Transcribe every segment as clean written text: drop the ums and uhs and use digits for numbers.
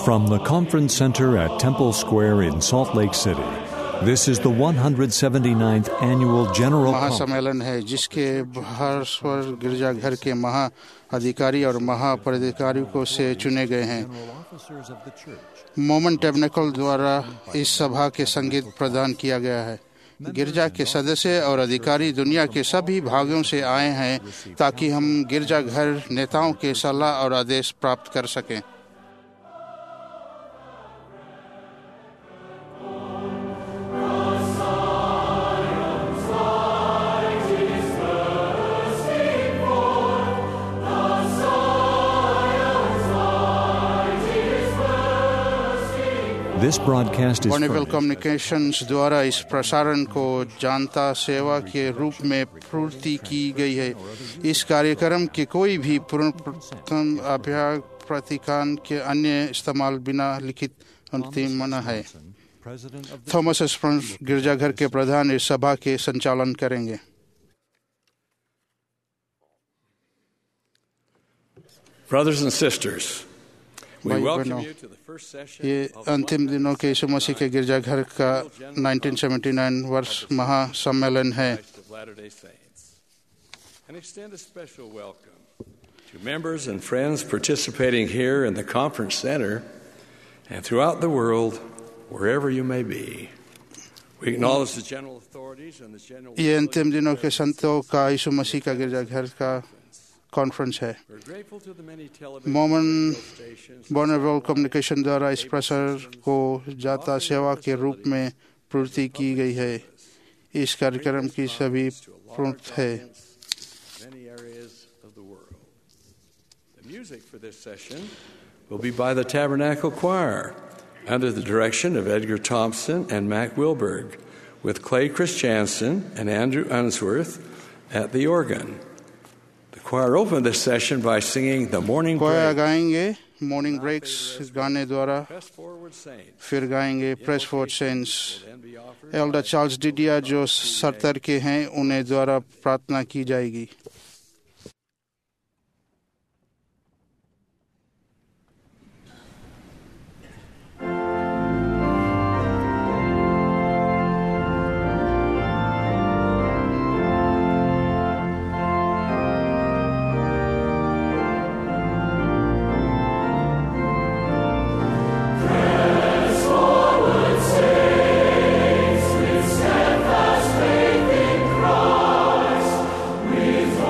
From the Conference Center at Temple Square in Salt Lake City, this is the 179th Annual General Conference. महासम्मेलन है जिसके भारस्वर गिरजाघर के महाअधिकारी और महापदाधिकारियों से चुने गए हैं। मोमन टैबरनेकल द्वारा इस सभा के संगीत प्रदान किया गया है। गिरजा के सदस्य और अधिकारी दुनिया के सभी भागों से आए हैं ताकि हम गिरजाघर नेताओं के सलाह और आदेश प्राप्त कर सकें। This broadcast is Bonneville furnished communications द्वारा इस प्रसारण को जनता सेवा के रूप में पूर्ति की गई है। इस कार्यक्रम के कोई भी पूर्ण अभ्यास प्रतिकान के अन्य इस्तेमाल बिना लिखित अंतिम मना है। थॉमस स्प्रंस गिरजाघर के प्रधान इस सभा के संचालन करेंगे। Brothers and sisters, we भाई welcome बहनों, you to the first session ये of अंतिम दिनों के यीशु मसीह के गिरजाघर का 1979 वर्ष महासम्मेलन है। Christ of Latter-day Saints, and extend a special welcome to members and friends participating here in the conference center and throughout the world, wherever you may be. We acknowledge the general authorities and the general ये अंतिम दिनों के संतों का यीशु मसीह का गिरजाघर का conference है। We're grateful to the many television मोमन and radio stations Bonneville communication द्वारा इस प्रसार को जाता सेवा के रूप में पूर्ति की गई है। इस कार्यक्रम की सभी पूर्ण है। many areas of the world. The music for this session will be by the Tabernacle Choir under the direction of Edgar Thompson and Mac Wilberg, with Clay Christiansen and Andrew Unsworth at the organ. The choir opened this session by singing the Morning कोया Break. गाएंगे morning breaks गाने द्वारा, Press forward saints. फिर गाएंगे press forward saints. Then be offered elder Charles Didier जो सरतर के हैं उन्हें द्वारा प्रार्थना की जाएगी। Steadfast faith in Christ, with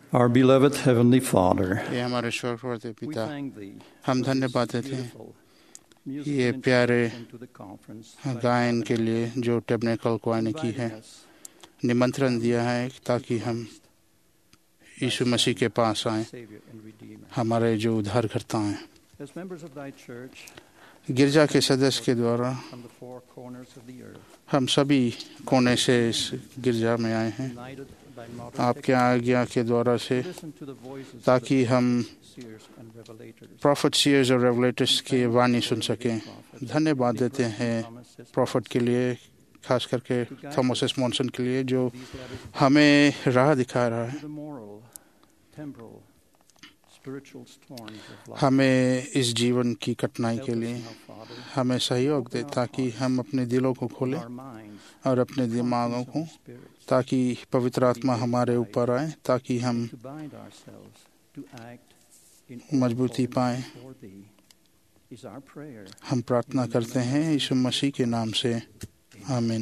Our beloved Heavenly Father, ये हमारे स्वर्गवर्ती we पिता, thank Thee हम for this धन्यवाद देते हैं beautiful musical ये प्यारे introduction to the conference by गायन के Tabernacle, लिए जो टेबनेकल क्वायर ने की है, inviting us निमंत्रण दिया है ताकि हम यीशु मसीह के पास आएं, Savior and Redeemer. हमारे जो उद्धारकर्ता हैं। As members of Thy church गिरजा के सदस्य के द्वारा from the four corners of the earth, हम सभी कोने से इस गिरजा में आए हैं, united by modern आपके आज्ञा के द्वारा से, technology, listen to the voices of ताकि the हम seers and revelators. Prophet seers और रेवलेटर्स की वाणी सुन सकें। धन्यवाद देते हैं प्रॉफिट के लिए, खास करके थॉमस एस मॉनसन के लिए जो हमें राह दिखा रहा है, To the moral, temporal, spiritual storms of life. हमें इस जीवन की कठिनाई के लिए Help us now, Father, हमें सहयोग दे ताकि हम अपने दिलों को खोलें our minds, और अपने दिमागों को, spirit, ताकि पवित्र आत्मा हमारे ऊपर आए, ताकि हम to bind ourselves, to act in मजबूती पाएं। for Thee is our prayer. हम प्रार्थना करते हैं यीशु मसीह के नाम से, आमीन।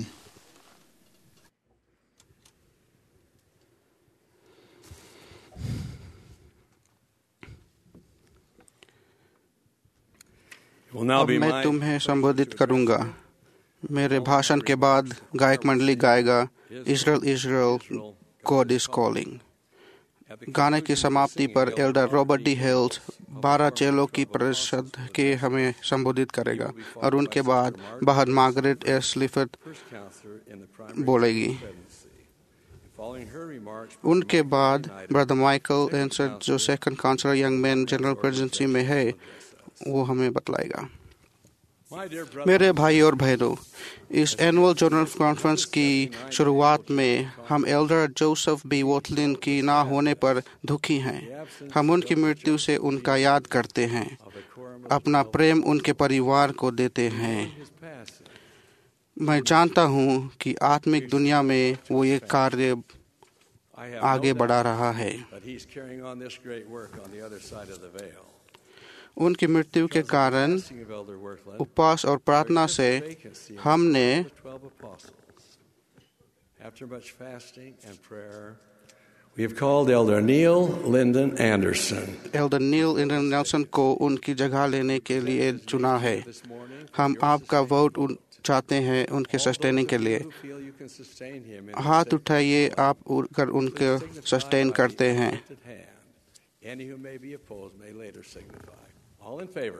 Will now अब be मैं my तुम्हें संबोधित करूंगा। मेरे भाषण के बाद गायक मंडली गाएगा Israel Israel God is calling. गाने की समाप्ति पर एल्डर रॉबर्ट डी हेल्स 12 चेलों की परिषद के हमें संबोधित करेगा और उनके बाद बहन Margaret S Lifferth first counselor in the primary बोलेगी। presidency. Following her remarks, उनके बाद ब्रदर माइकल एंसर जो second counselor young man general presidency में है वो हमें बतलाएगा। my dear brother, मेरे भाई और बहनों, इस एनुअल जनरल कॉन्फ्रेंस की शुरुआत में हम एल्डर जोसेफ बी वोटलिन की ना होने पर दुखी हैं। हम उनकी मृत्यु से उनका याद करते हैं, अपना प्रेम उनके परिवार को देते हैं। his passing, मैं जानता हूं कि आत्मिक दुनिया में वो ये कार्य I have आगे no बढ़ा doubt रहा है। that he's carrying on this great work on the other side of the veil. उनकी मृत्यु के कारण Blessing of Elder Workland, उपवास और प्रार्थना से vacancy in हमने the 12 apostles. After much fasting and prayer, we have called Elder Neil Lyndon Anderson. Elder Neil इंडन नेल्सन को उनकी जगह लेने के लिए चुना है। This morning, हम आपका वोट चाहते हैं उनके सस्टेनिंग के लिए। who feel you can sustain him in हाथ उठाइए आप अगर उनके सस्टेन करते हैं। lifted hand. Any who may be opposed may later signify. All in favor?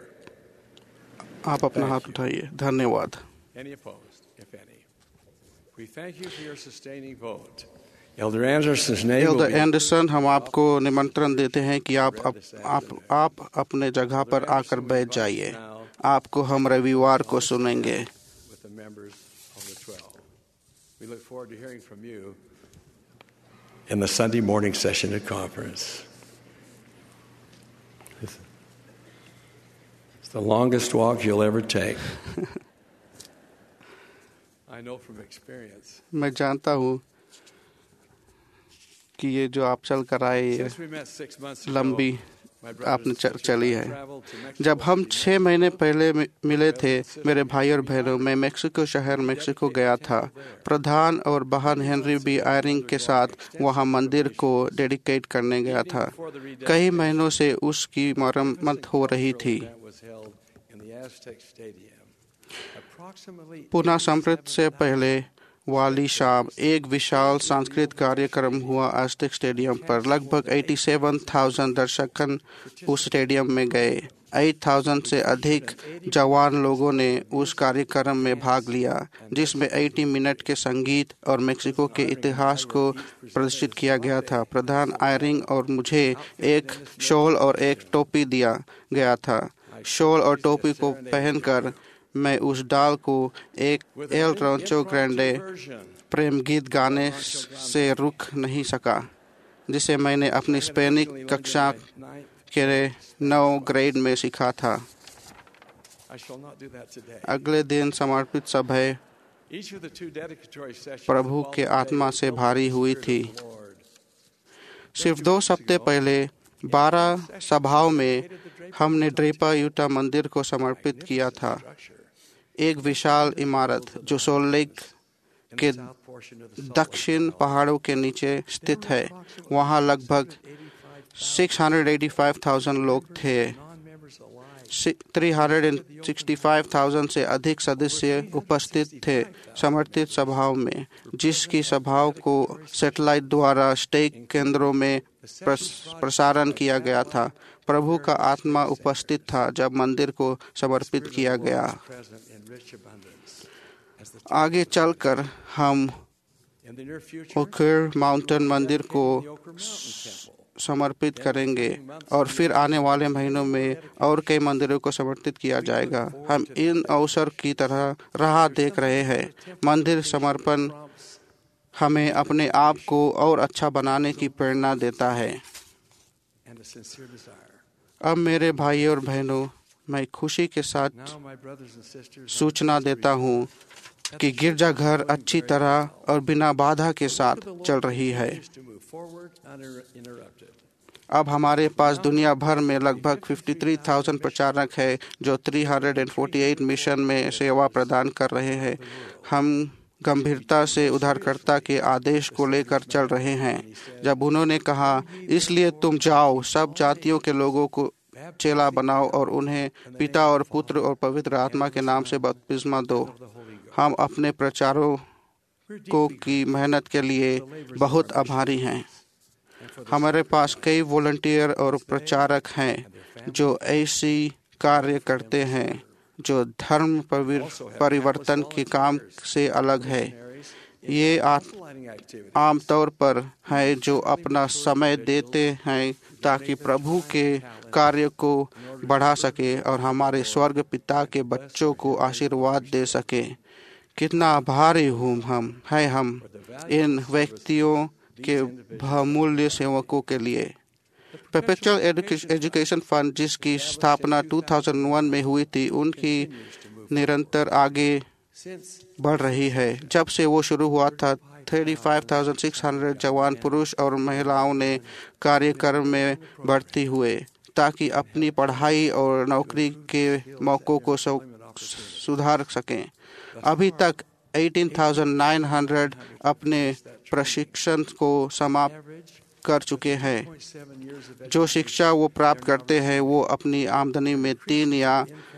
आप अपना हाथ उठाइए। धन्यवाद। Any opposed, if any? We thank you for your sustaining vote. Elder Anderson's name will elder be Anderson, हम आपको निमंत्रण देते हैं कि आप अपने जगह पर आकर बैठ जाइए। आपको हम रविवार को सुनेंगे। with the members of the 12. We look forward to hearing from you in the Sunday morning session at conference. It's the longest walk you'll ever take. I know from experience. मैं जानता हूँ कि ये जो आप चल कर आए ये Since we met 6 months ago, लंबी my आपने brothers and sisters चली and I है। traveled to Mexico जब हम City, 6 महीने पहले मिले थे, मेरे भाई और बहनों, मैं मेक्सिको शहर मेक्सिको गया था। प्रधान और बहन हेनरी बी आयरिंग के साथ वहां मंदिर को डेडिकेट करने गया था। कई महीनों से उसकी मरम्मत हो रही थी। that was held in the Aztec Stadium. Approximately पुनः समृद्ध से पहले वाली शाम एक विशाल सांस्कृतिक कार्यक्रम हुआ एज़टेक स्टेडियम पर। लगभग 87,000 दर्शक उस स्टेडियम में गए। 8,000 से अधिक जवान लोगों ने उस कार्यक्रम में भाग लिया, जिसमें 80 मिनट के संगीत और मेक्सिको के इतिहास को प्रदर्शित किया गया था। प्रधान आयरिंग और मुझे एक शॉल और एक टोपी दिया गया था। शॉल और टोपी को पहनकर मैं उस डाल को एक एल रॉन्चो ग्रैंडे प्रेम गीत गाने से रुक नहीं सका, जिसे मैंने अपनी स्पेनिश कक्षा के 9 ग्रेड में सीखा था। I shall not do that today. अगले दिन समर्पित सभा Each of the 2 dedicatory sessions प्रभु के आत्मा से भारी हुई थी। सिर्फ 2 सप्ताह पहले 12 सभाओं में हमने ड्रेपा यूटा मंदिर को समर्पित किया था। एक विशाल इमारत जो सोल्ट लेक के दक्षिण पहाड़ों के नीचे स्थित है। वहाँ लगभग 685,000 लोग थे। 365,000 से अधिक सदस्य उपस्थित थे समर्थित सभाओं में, जिसकी सभाओं को सैटेलाइट द्वारा स्टेक केंद्रों में प्रसारण किया गया था। प्रभु का आत्मा उपस्थित था जब मंदिर को समर्पित किया गया। आगे चलकर हम ओकर माउंटेन मंदिर को समर्पित करेंगे और फिर आने वाले महीनों में और कई मंदिरों को समर्पित किया जाएगा। हम इन अवसर की तरह राह देख रहे हैं। मंदिर समर्पण हमें अपने आप को और अच्छा बनाने की प्रेरणा देता है। अब मेरे भाई और बहनों, मैं खुशी के साथ सूचना देता हूँ कि गिरजाघर अच्छी तरह और बिना बाधा के साथ चल रही है। अब हमारे पास दुनिया भर में लगभग 53,000 प्रचारक हैं जो 348 मिशन में सेवा प्रदान कर रहे हैं। हम गंभीरता से उद्धारकर्ता के आदेश को लेकर चल रहे हैं जब उन्होंने कहा, इसलिए तुम जाओ, सब जातियों के लोगों को चेला बनाओ और उन्हें पिता और पुत्र और पवित्र आत्मा के नाम से बपतिस्मा दो। हम अपने प्रचारों को की मेहनत के लिए बहुत आभारी हैं। हमारे पास कई वॉलंटियर और प्रचारक हैं जो ऐसी कार्य करते हैं जो धर्म परिवर्तन के काम से अलग है। ये आमतौर पर है जो अपना समय देते हैं ताकि प्रभु के कार्य को बढ़ा सके और हमारे स्वर्ग पिता के बच्चों को आशीर्वाद दे सके। कितना आभारी हम इन व्यक्तियों के बहुमूल्य सेवकों के लिए। परपेचुअल एजुकेशन फंड, जिसकी स्थापना 2001 में हुई थी, उनकी निरंतर आगे बढ़ रही है। जब से वो शुरू हुआ था, 35,600 जवान पुरुष और महिलाओं ने कार्यक्रम में भर्ती हुए ताकि अपनी पढ़ाई और नौकरी के मौक़ों को सुधार सकें। अभी तक 18,900 अपने प्रशिक्षण को समाप्त कर चुके हैं। जो शिक्षा वो प्राप्त करते हैं वो अपनी आमदनी में 3 या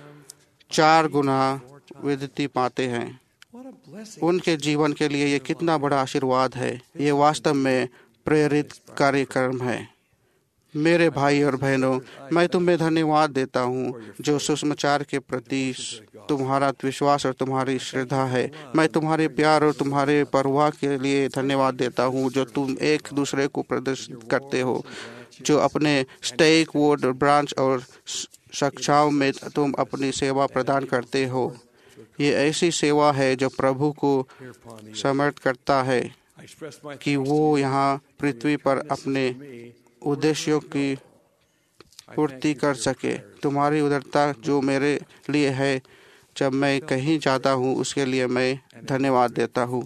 4 गुना वृद्धि पाते हैं। उनके जीवन के लिए ये कितना बड़ा आशीर्वाद है। ये वास्तव में प्रेरित कार्यक्रम है। मेरे भाई और बहनों, मैं तुम्हें धन्यवाद देता हूँ जो सुसमाचार के प्रति तुम्हारा विश्वास और तुम्हारी श्रद्धा है। मैं तुम्हारे प्यार और तुम्हारे परवाह के लिए धन्यवाद देता हूँ जो तुम एक दूसरे को प्रदर्शित करते हो, जो अपने स्टेक वोट ब्रांच और कक्षाओं में तुम अपनी सेवा प्रदान करते हो। ये ऐसी सेवा है जो प्रभु को समर्थ करता है कि वो यहाँ पृथ्वी पर अपने उद्देश्यों की पूर्ति कर सके। तुम्हारी उदारता जो मेरे लिए है जब मैं कहीं जाता हूँ, उसके लिए मैं धन्यवाद देता हूँ।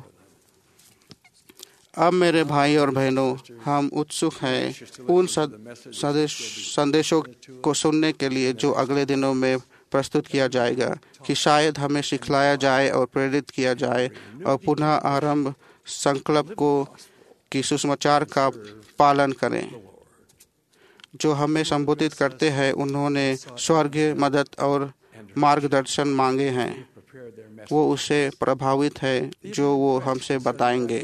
अब मेरे भाई और बहनों, हम उत्सुक हैं उन संदेशों को सुनने के लिए जो अगले दिनों में प्रस्तुत किया जाएगा, कि शायद हमें सिखलाया जाए और प्रेरित किया जाए और पुनः आरंभ संकल्प को कि सुसमाचार का पालन करें। जो हमें संबोधित करते हैं, उन्होंने स्वर्गीय मदद और मार्गदर्शन मांगे हैं। वो उससे प्रभावित है जो वो हमसे बताएंगे।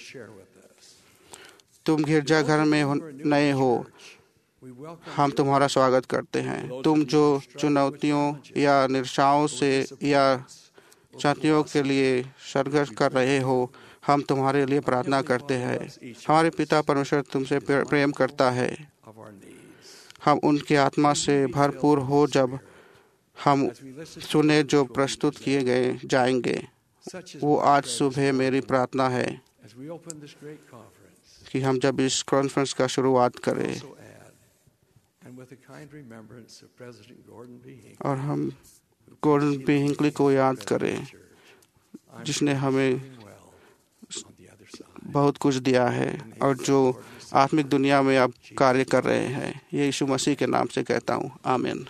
तुम गिरजाघर में नए हो, हम तुम्हारा स्वागत करते हैं। तुम जो चुनौतियों या निराशाओं से या चुनौतियों के लिए संघर्ष कर रहे हो, हम तुम्हारे लिए प्रार्थना करते हैं। हमारे पिता परमेश्वर तुमसे प्रेम करता है। हम उनकी आत्मा से भरपूर हो जब हम सुने जो प्रस्तुत किए गए जाएंगे। वो आज सुबह मेरी प्रार्थना है कि हम जब इस कॉन्फ्रेंस का शुरुआत करें और हम गॉर्डन बी हिंकली को याद करें, जिसने हमें बहुत कुछ दिया है और जो आत्मिक दुनिया में अब कार्य कर रहे हैं। ये यीशु मसीह के नाम से कहता हूँ, आमीन।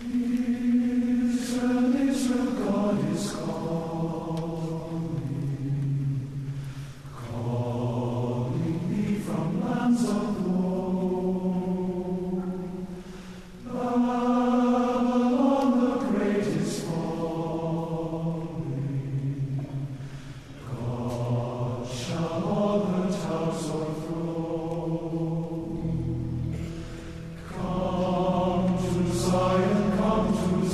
Come to Zion, come to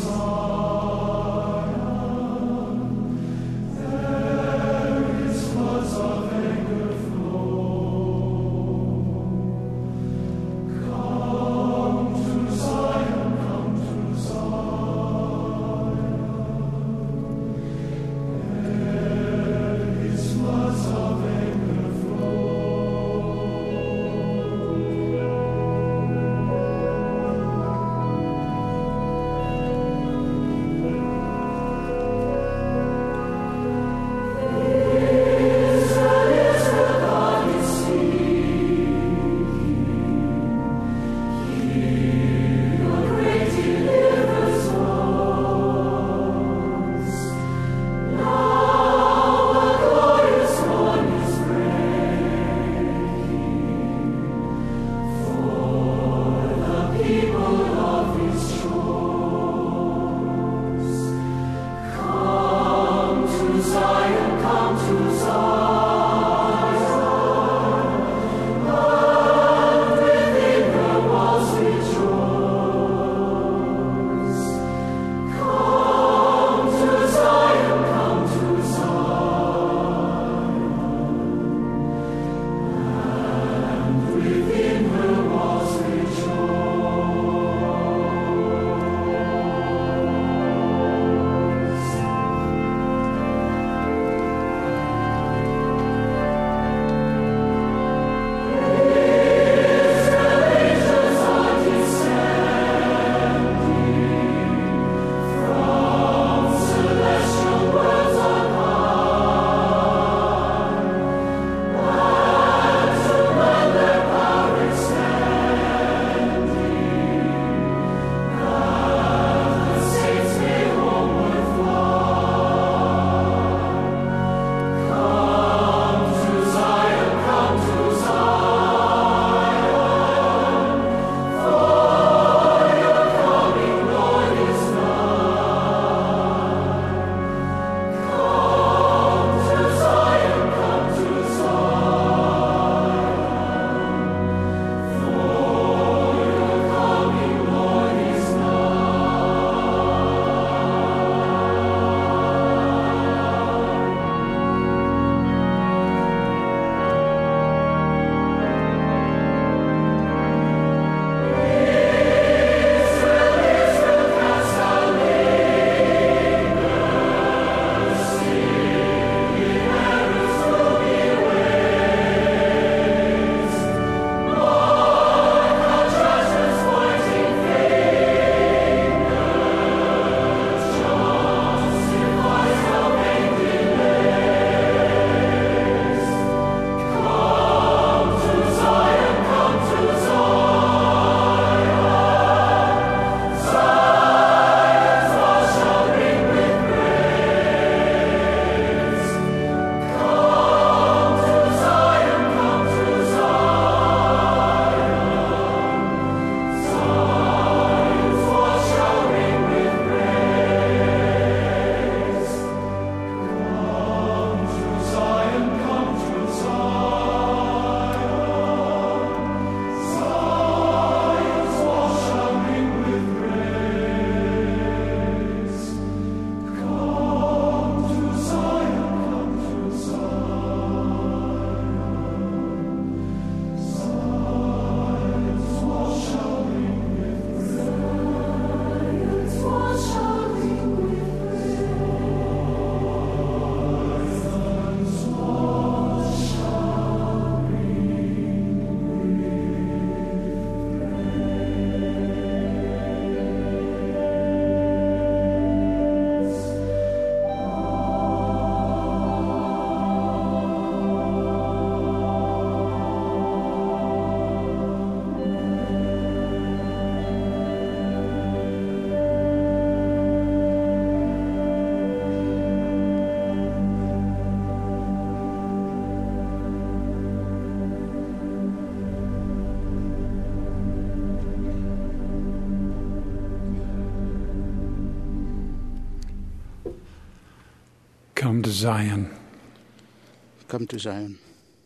Come to Zion. Come to Zion.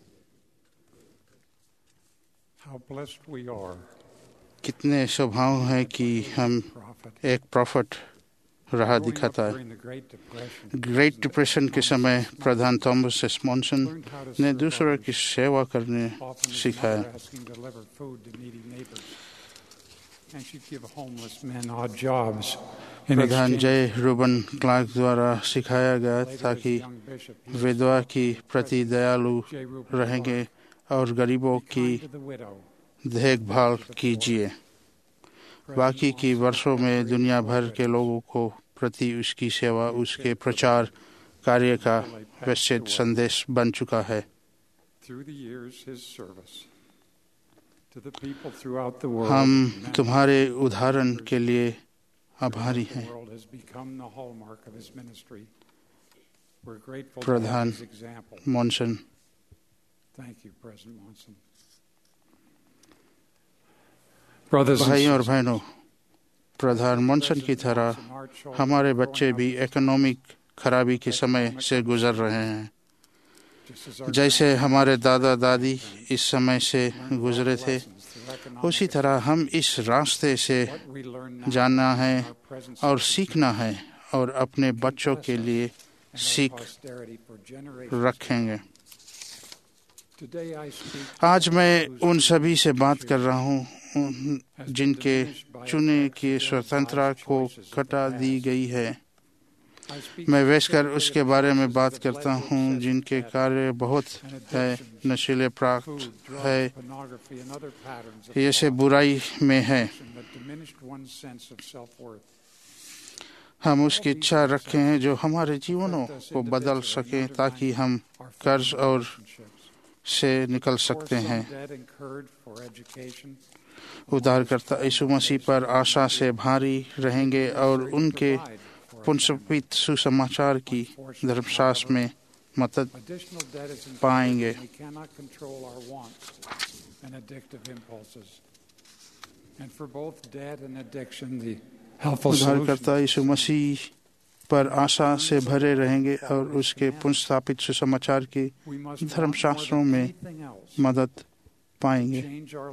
How blessed we are. कितने सौभाग्य हैं कि हम एक प्रॉफिट राह दिखाता है। ग्रेट डिप्रेशन के समय प्रधान थॉमस एस मॉनसन ने दूसरों की सेवा करने सिखाया। प्रधान जय रूबन क्लार्क द्वारा सिखाया गया ताकि विधवा की प्रति दयालु रहेंगे और गरीबों की देखभाल कीजिए। बाकी की वर्षों में दुनिया भर के लोगों को प्रति उसकी सेवा उसके प्रचार कार्य का विस्तृत संदेश बन चुका है। हम तुम्हारे उदाहरण के लिए आभारी हैं। प्रधान मॉनसन। भाइयों और बहनों, प्रधान मॉनसन की तरह हमारे बच्चे भी इकोनॉमिक खराबी के समय से गुजर रहे हैं। जैसे हमारे दादा दादी इस समय से गुजरे थे, उसी तरह हम इस रास्ते से जानना है और सीखना है और अपने बच्चों के लिए सीख रखेंगे। आज मैं उन सभी से बात कर रहा हूँ जिनके चुने की स्वतंत्रता को घटा दी गई है। मैं वैसकर उसके बारे में बात करता हूँ जिनके कार्य बहुत है नशीले प्राप्त है, ये से बुराई में है। हम उसकी इच्छा रखते हैं जो हमारे जीवनों को बदल सके ताकि हम कर्ज और से निकल सकते हैं। उद्धारकर्ता यीशु मसीह पर आशा से भारी रहेंगे और उनके पुनर्स्थापित सुसमाचार की धर्मशास्त्र में मदद पाएंगे। उद्धारकर्ता यीशु मसीह पर आशा से भरे रहेंगे और उसके पुनर्स्थापित सुसमाचार की धर्मशास्त्रों में मदद पाएंगे।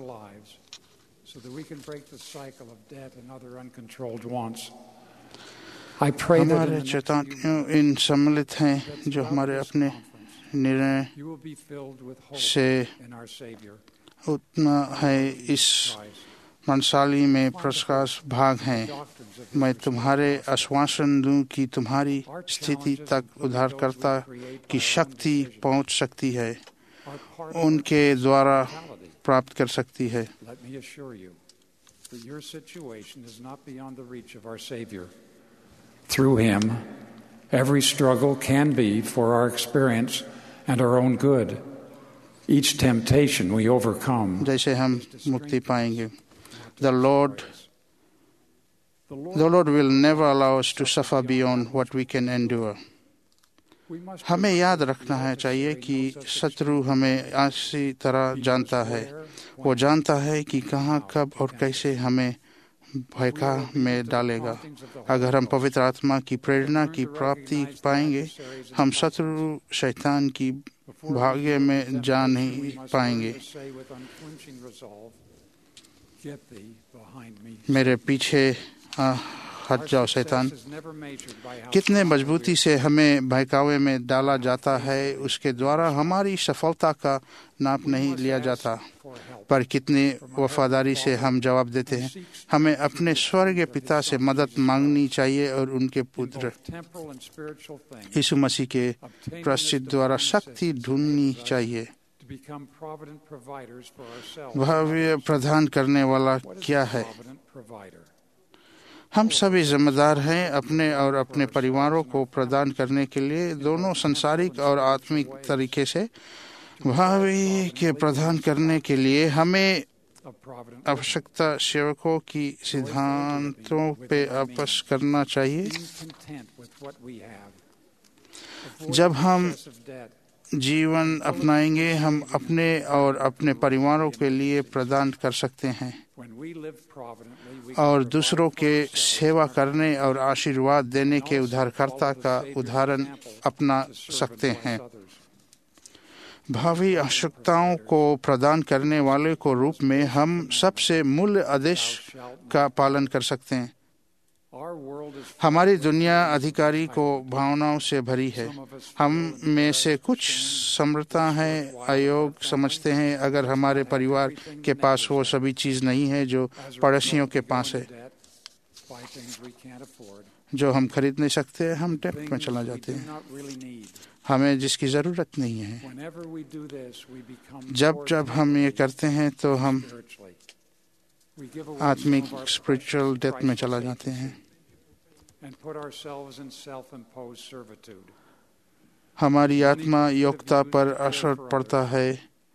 हमारे चेतावनियां इन सम्मिलित हैं जो हमारे अपने निर्णय से उतना है इस मनसाली में प्रकाश भाग हैं। मैं तुम्हारे आश्वासन दूं कि तुम्हारी स्थिति तक उद्धारकर्ता की शक्ति पहुंच सकती है, उनके द्वारा प्राप्त कर सकती है। Through him, every struggle can be for our experience and our own good. Each temptation we overcome. जैसे हम मुक्ति पाएंगे। The Lord will never allow us to suffer beyond what we can endure. हमें याद रखना है चाहिए कि शत्रु हमें ऐसी तरह जानता है। वो जानता है कि कहाँ, कब और कैसे हमें भयका में डालेगा। अगर हम पवित्र आत्मा की प्रेरणा की प्राप्ति पाएंगे, हम शत्रु शैतान की भाग्य में जा नहीं पाएंगे। मेरे पीछे हट जाओ शैतान। कितने मजबूती से हमें बहकावे में डाला जाता है, उसके द्वारा हमारी सफलता का नाप नहीं लिया जाता, पर कितनी वफादारी से हम जवाब देते हैं। हमें अपने स्वर्गीय पिता से मदद मांगनी चाहिए और उनके पुत्र यीशु मसीह के प्रायश्चित द्वारा शक्ति ढूंढनी चाहिए। भावी प्रदान करने वाला क्या है? हम सभी जिम्मेदार हैं अपने और अपने परिवारों को प्रदान करने के लिए, दोनों सांसारिक और आत्मिक तरीके से। भावी के प्रदान करने के लिए हमें आवश्यकता सेवकों की सिद्धांतों पे वापस करना चाहिए। जब हम जीवन अपनाएंगे, हम अपने और अपने परिवारों के लिए प्रदान कर सकते हैं और दूसरों के सेवा करने और आशीर्वाद देने के उद्धारकर्ता का उदाहरण अपना सकते हैं। भावी आवश्यकताओं को प्रदान करने वाले को रूप में हम सबसे मूल आदेश का पालन कर सकते हैं। हमारी दुनिया अधिकारी को भावनाओं से भरी है। हम में से कुछ समृद्धता है अयोग समझते हैं अगर हमारे परिवार के पास वो सभी चीज़ नहीं है जो पड़ोसियों के पास है, जो हम खरीद नहीं सकते, हम डेब्ट में चला जाते हैं, हमें जिसकी ज़रूरत नहीं है। जब हम ये करते हैं तो हम आत्मिक स्पिरिचुअल डेथ में चला जाते हैं। हमारी आत्मा योग्यता पर असर पड़ता है,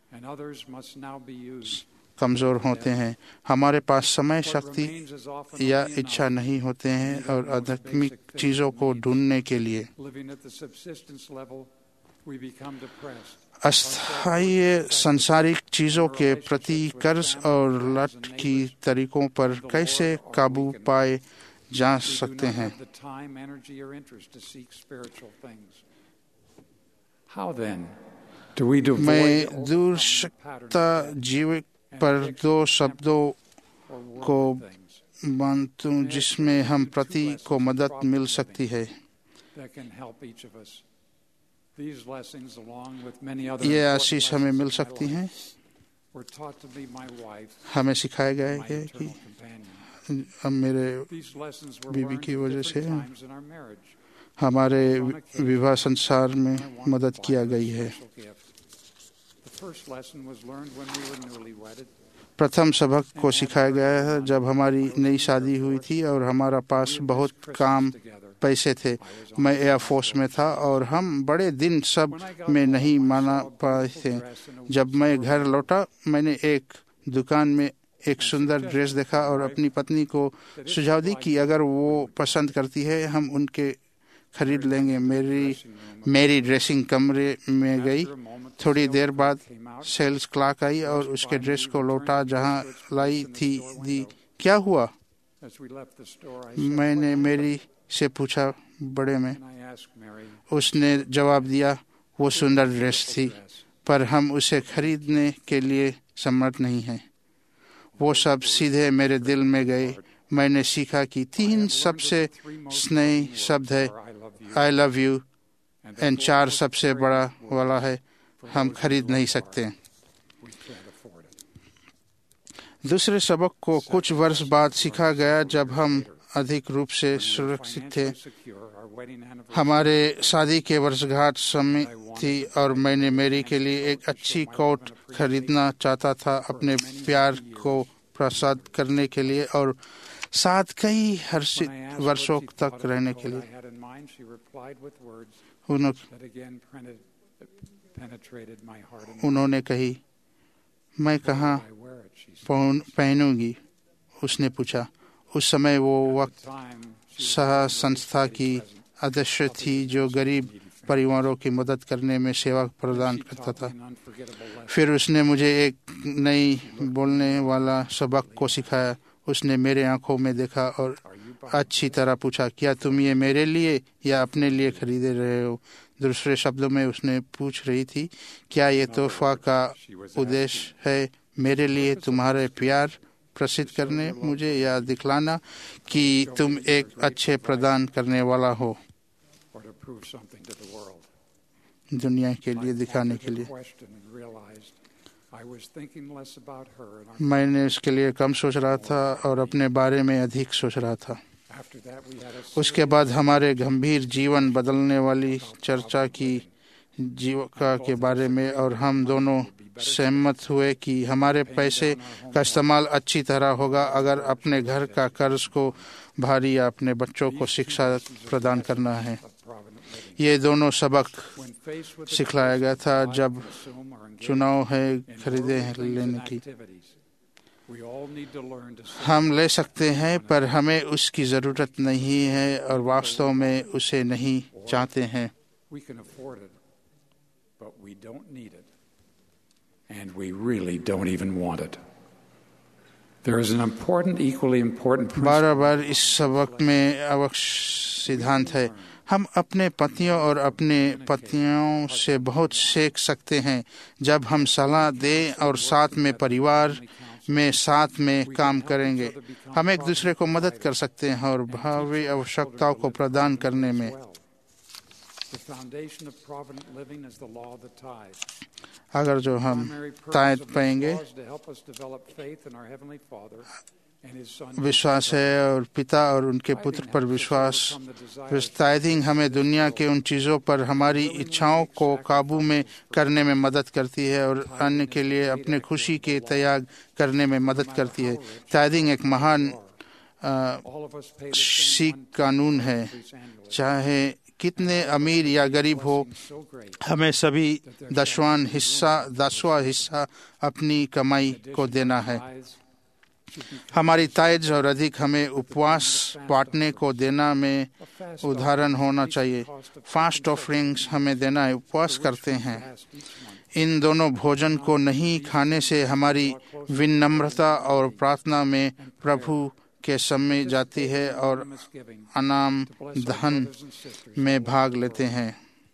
कमज़ोर होते हैं, हमारे पास समय, शक्ति या इच्छा नहीं होते हैं और आध्यात्मिक चीज़ों को ढूंढने के लिए अस्थायी सांसारिक चीज़ों के प्रति कर्ज और लट की तरीकों पर कैसे काबू पाए जा सकते हैं। मैं दूरशक्ता जीवित पर दो शब्दों को मानता हूँ जिसमें हम प्रति को मदद मिल सकती है। ये आशीष हमें मिल सकती हैं। हमें सिखाया गया है कि अब मेरे बीवी की वजह से हमारे विवाह संसार में मदद किया गई है। प्रथम सबक को सिखाया गया है जब हमारी नई शादी हुई थी और हमारा पास बहुत काम पैसे थे। मैं एयरफोर्स में था और हम बड़े दिन सब में नहीं माना पाए थे। जब मैं घर लौटा मैंने एक दुकान में एक सुंदर ड्रेस देखा और अपनी पत्नी को सुझाव दी कि अगर वो पसंद करती है हम उनके खरीद लेंगे। मेरी ड्रेसिंग कमरे में गई। थोड़ी देर बाद सेल्स क्लार्क आई और उसके ड्रेस को लौटा जहां लाई थी दी। क्या हुआ? मैंने मेरी से पूछा बड़े में। उसने जवाब दिया वो सुंदर ड्रेस थी पर हम उसे खरीदने के लिए समर्थ नहीं हैं। वो सब सीधे मेरे दिल में गए। मैंने सीखा कि 3 सबसे स्नेही शब्द है आई लव यू एंड 4 सबसे बड़ा वाला है हम खरीद नहीं सकते। दूसरे सबक को कुछ वर्ष बाद सीखा गया जब हम अधिक रूप से सुरक्षित थे। हमारे शादी के वर्षगांठ समय थी और मैंने मेरी के लिए एक अच्छी कोट खरीदना चाहता था अपने प्यार को प्रसाद करने के लिए और साथ कई हर्षित वर्षों तक रहने के लिए। उन्होंने कही मैं कहाँ पहनूंगी? उसने पूछा। उस समय वो वक्त सह संस्था की अध्यक्ष थी जो गरीब परिवारों की मदद करने में सेवा प्रदान करता था। फिर उसने मुझे एक नई बोलने वाला सबक को सिखाया। उसने मेरे आंखों में देखा और अच्छी तरह पूछा क्या तुम ये मेरे लिए या अपने लिए खरीदे रहे हो? दूसरे शब्दों में उसने पूछ रही थी क्या ये तोहफा का उद्देश्य है मेरे लिए तुम्हारे प्यार प्रसिद्ध करने मुझे या दिखलाना कि तुम एक अच्छे प्रदान करने वाला हो, दुनिया के लिए दिखाने के लिए। मैंने इसके लिए कम सोच रहा था और अपने बारे में अधिक सोच रहा था। उसके बाद हमारे गंभीर जीवन बदलने वाली चर्चा की जीविका के बारे में और हम दोनों सहमत हुए कि हमारे पैसे का इस्तेमाल अच्छी तरह होगा अगर अपने घर का कर्ज को भारी या अपने बच्चों को शिक्षा प्रदान करना है। ये दोनों सबक सिखलाया गया था जब चुनाव है खरीदे लेने की। हम ले सकते हैं पर हमें उसकी ज़रूरत नहीं है और वास्तव में उसे नहीं चाहते हैं। but we don't need it, and we really don't even want it. There is an important, equally important principle. बार इस सबक में आवश्यक सिद्धांत है। हम अपने पतियों और अपने पतियों से बहुत सीख सकते हैं जब हम सलाह दें और साथ में परिवार में साथ में काम करेंगे। हम एक दूसरे को मदद कर सकते हैं और भावी आवश्यकताओं को प्रदान करने में। अगर जो हम तायत पाएंगे, विश्वास है और पिता और उनके पुत्र पर विश्वास। तायदिंग हमें दुनिया के उन चीज़ों पर हमारी इच्छाओं को काबू में करने में मदद करती है और अन्य के लिए अपने खुशी के त्याग करने में मदद करती है। तायदिंग एक महान सीख कानून है। चाहे कितने अमीर या गरीब हो, हमें सभी दसवां हिस्सा अपनी कमाई को देना है। हमारी तायज और अधिक हमें उपवास बांटने को देना में उदाहरण होना चाहिए। फास्ट ऑफरिंग्स हमें देना है, उपवास करते हैं। इन दोनों भोजन को नहीं खाने से हमारी विनम्रता और प्रार्थना में प्रभु के समय जाती है और अनाम धन में भाग लेते हैं।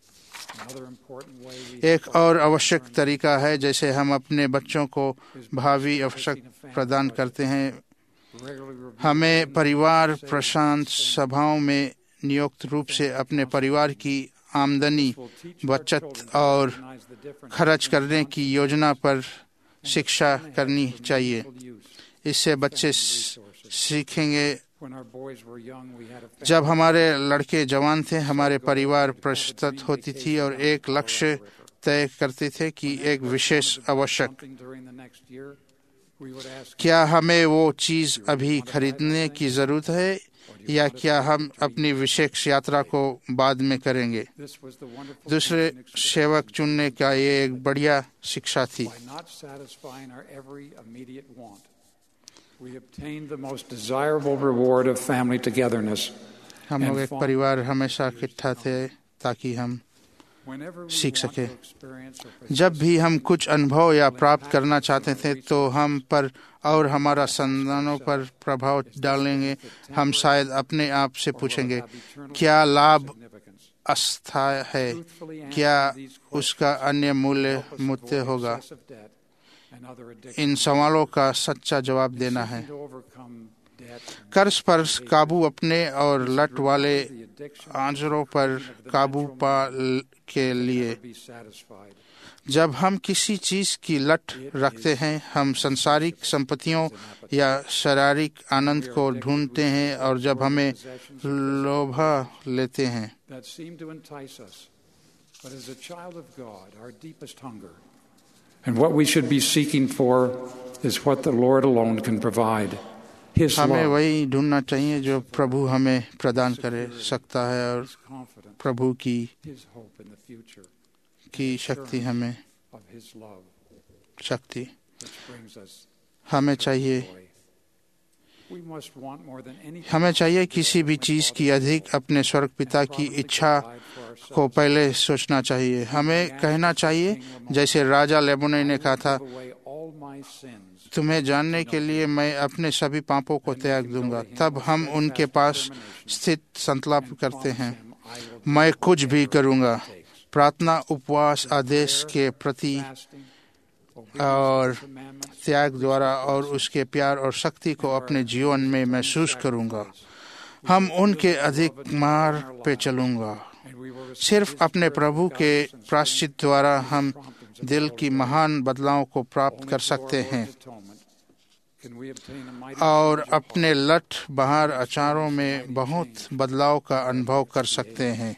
एक और आवश्यक तरीका है जैसे हम अपने बच्चों को भावी आवश्यक प्रदान करते हैं। हमें परिवार प्रशांत सभाओं में नियुक्त रूप से अपने परिवार की आमदनी, बचत और खर्च करने की योजना पर शिक्षा करनी चाहिए। इससे बच्चे सीखेंगे। जब हमारे लड़के जवान थे, हमारे परिवार प्रस्तुत होती थी और एक लक्ष्य तय करते थे कि एक विशेष आवश्यक क्या हमें वो चीज़ अभी खरीदने की ज़रूरत है या क्या हम अपनी विशेष यात्रा को बाद में करेंगे। दूसरे सेवक चुनने का ये एक बढ़िया शिक्षा थी। We obtained the most desirable reward of family togetherness. हम लोग एक परिवार हमेशा इकट्ठा थे ताकि हम सीख सके। जब भी हम कुछ अनुभव या प्राप्त करना चाहते थे तो हम पर और हमारा संतानों पर प्रभाव डालेंगे। हम शायद अपने आप से पूछेंगे, क्या लाभ अस्थायी है, क्या उसका अन्य मूल्य मुक्त होगा। इन सवालों का सच्चा जवाब देना है। कर्ज पर काबू अपने और लट वाले आंजरों पर काबू पा के लिए जब हम किसी चीज की लट रखते हैं, हम संसारिक संपत्तियों या शारीरिक आनंद को ढूंढते हैं और जब हमें लोभा लेते हैं। And what we should be seeking for is what the Lord alone can provide. His love. हमें वही ढूंढना चाहिए जो प्रभु हमें प्रदान करे सकता है और प्रभु की शक्ति हमें शक्ति हमें चाहिए किसी भी चीज़ की अधिक अपने स्वर्ग पिता की इच्छा को पहले सोचना चाहिए। हमें कहना चाहिए जैसे राजा लेबोनी ने कहा था, तुम्हें जानने के लिए मैं अपने सभी पापों को त्याग दूंगा। तब हम उनके पास स्थित संकल्प करते हैं, मैं कुछ भी करूंगा। प्रार्थना, उपवास, आदेश के प्रति और त्याग द्वारा और उसके प्यार और शक्ति को अपने जीवन में महसूस करूंगा। हम उनके अधिक मार्ग पे चलूंगा। सिर्फ अपने प्रभु के प्रायश्चित द्वारा हम दिल की महान बदलाव को प्राप्त कर सकते हैं और अपने लट बाहर आचारों में बहुत बदलाव का अनुभव कर सकते हैं।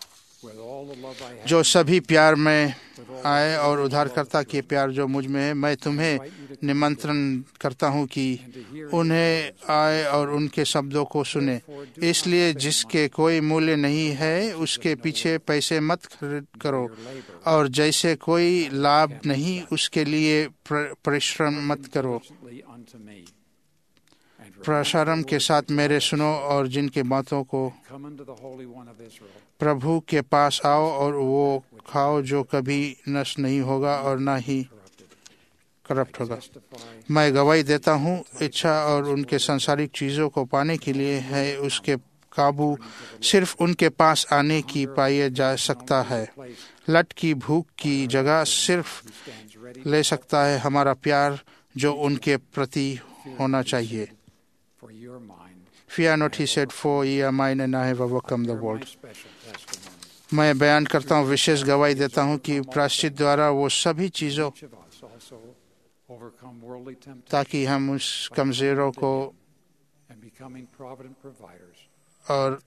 जो सभी प्यार में आए और उद्धारकर्ता के प्यार जो मुझ में है, मैं तुम्हें निमंत्रण करता हूँ कि उन्हें आए और उनके शब्दों को सुने। इसलिए जिसके कोई मूल्य नहीं है उसके पीछे पैसे मत खर्च करो और जैसे कोई लाभ नहीं उसके लिए परिश्रम मत करो। प्रसारण के साथ मेरे सुनो और जिनके बातों को प्रभु के पास आओ और वो खाओ जो कभी नष्ट नहीं होगा और ना ही करप्ट होगा। मैं गवाही देता हूँ इच्छा और उनके सांसारिक चीज़ों को पाने के लिए है, उसके काबू सिर्फ उनके पास आने की पाया जा सकता है। लट की भूख की जगह सिर्फ ले सकता है हमारा प्यार जो उनके प्रति होना चाहिए। Fear not, he said, for ye are mine and I have overcome the world. मैं बयान करता हूँ, विशेष गवाही देता हूँ कि प्रायश्चित द्वारा वो सभी चीज़ों ताकि हम उस कमज़ोरों को और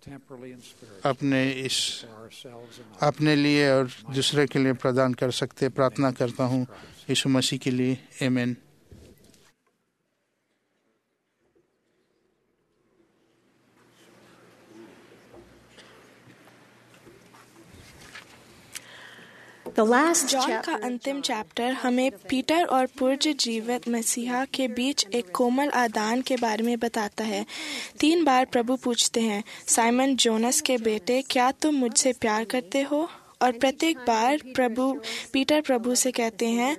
अपने लिए और दूसरे के लिए प्रदान कर सकते। प्रार्थना करता हूँ यीशु मसीह के लिए, आमीन। जॉन का अंतिम चैप्टर हमें पीटर और पूज्य जीवित मसीहा के बीच एक कोमल आदान के बारे में बताता है। 3 बार प्रभु पूछते हैं, साइमन जोनस के बेटे, क्या तुम मुझसे प्यार करते हो? और प्रत्येक बार पीटर प्रभु से कहते हैं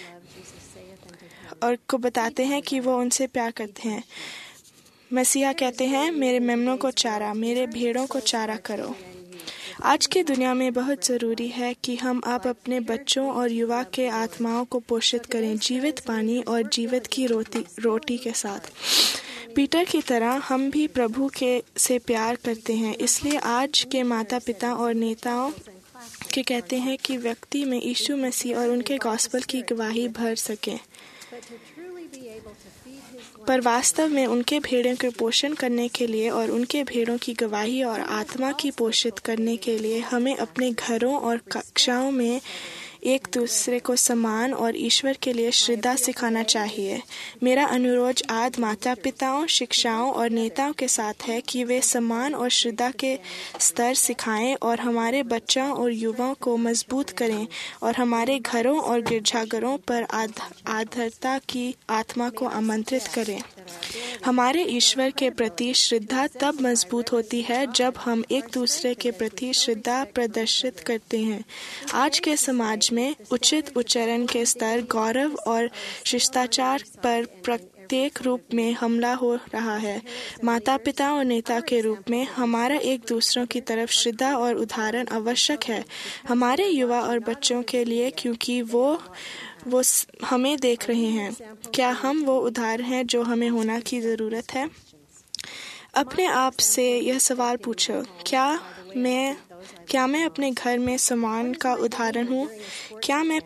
और को बताते हैं कि वो उनसे प्यार करते हैं। मसीहा कहते हैं, मेरे मेमनों को चारा, मेरे भेड़ों को चारा करो। आज की दुनिया में बहुत ज़रूरी है कि हम अपने बच्चों और युवा के आत्माओं को पोषित करें, जीवित पानी और जीवित की रोटी के साथ। पीटर की तरह हम भी प्रभु से प्यार करते हैं, इसलिए आज के माता पिता और नेताओं के कहते हैं कि व्यक्ति में यीशु मसीह और उनके गॉस्पेल की गवाही भर सके, पर वास्तव में उनके भेड़ों के पोषण करने के लिए और उनके भेड़ों की गवाही और आत्मा की पोषित करने के लिए हमें अपने घरों और कक्षाओं में एक दूसरे को सम्मान और ईश्वर के लिए श्रद्धा सिखाना चाहिए। मेरा अनुरोध आज माता पिताओं, शिक्षाओं और नेताओं के साथ है कि वे सम्मान और श्रद्धा के स्तर सिखाएं और हमारे बच्चों और युवाओं को मजबूत करें और हमारे घरों और गिरजाघरों पर आधारता की आत्मा को आमंत्रित करें। हमारे ईश्वर के प्रति श्रद्धा तब मजबूत होती है जब हम एक दूसरे के प्रति श्रद्धा प्रदर्शित करते हैं। आज के समाज में उचित उच्चारण के स्तर, गौरव और शिष्टाचार पर प्रत्येक रूप में हमला हो रहा है। माता पिता और नेता के रूप में हमारा एक दूसरों की तरफ श्रद्धा और उदाहरण आवश्यक है हमारे युवा और बच्चों के लिए, क्योंकि वो हमें देख रहे हैं। क्या हम वो उदाहरण हैं जो हमें होना की ज़रूरत है? अपने आप से यह सवाल पूछो, क्या मैं अपने घर में सम्मान का उदाहरण हूँ? क्या मैं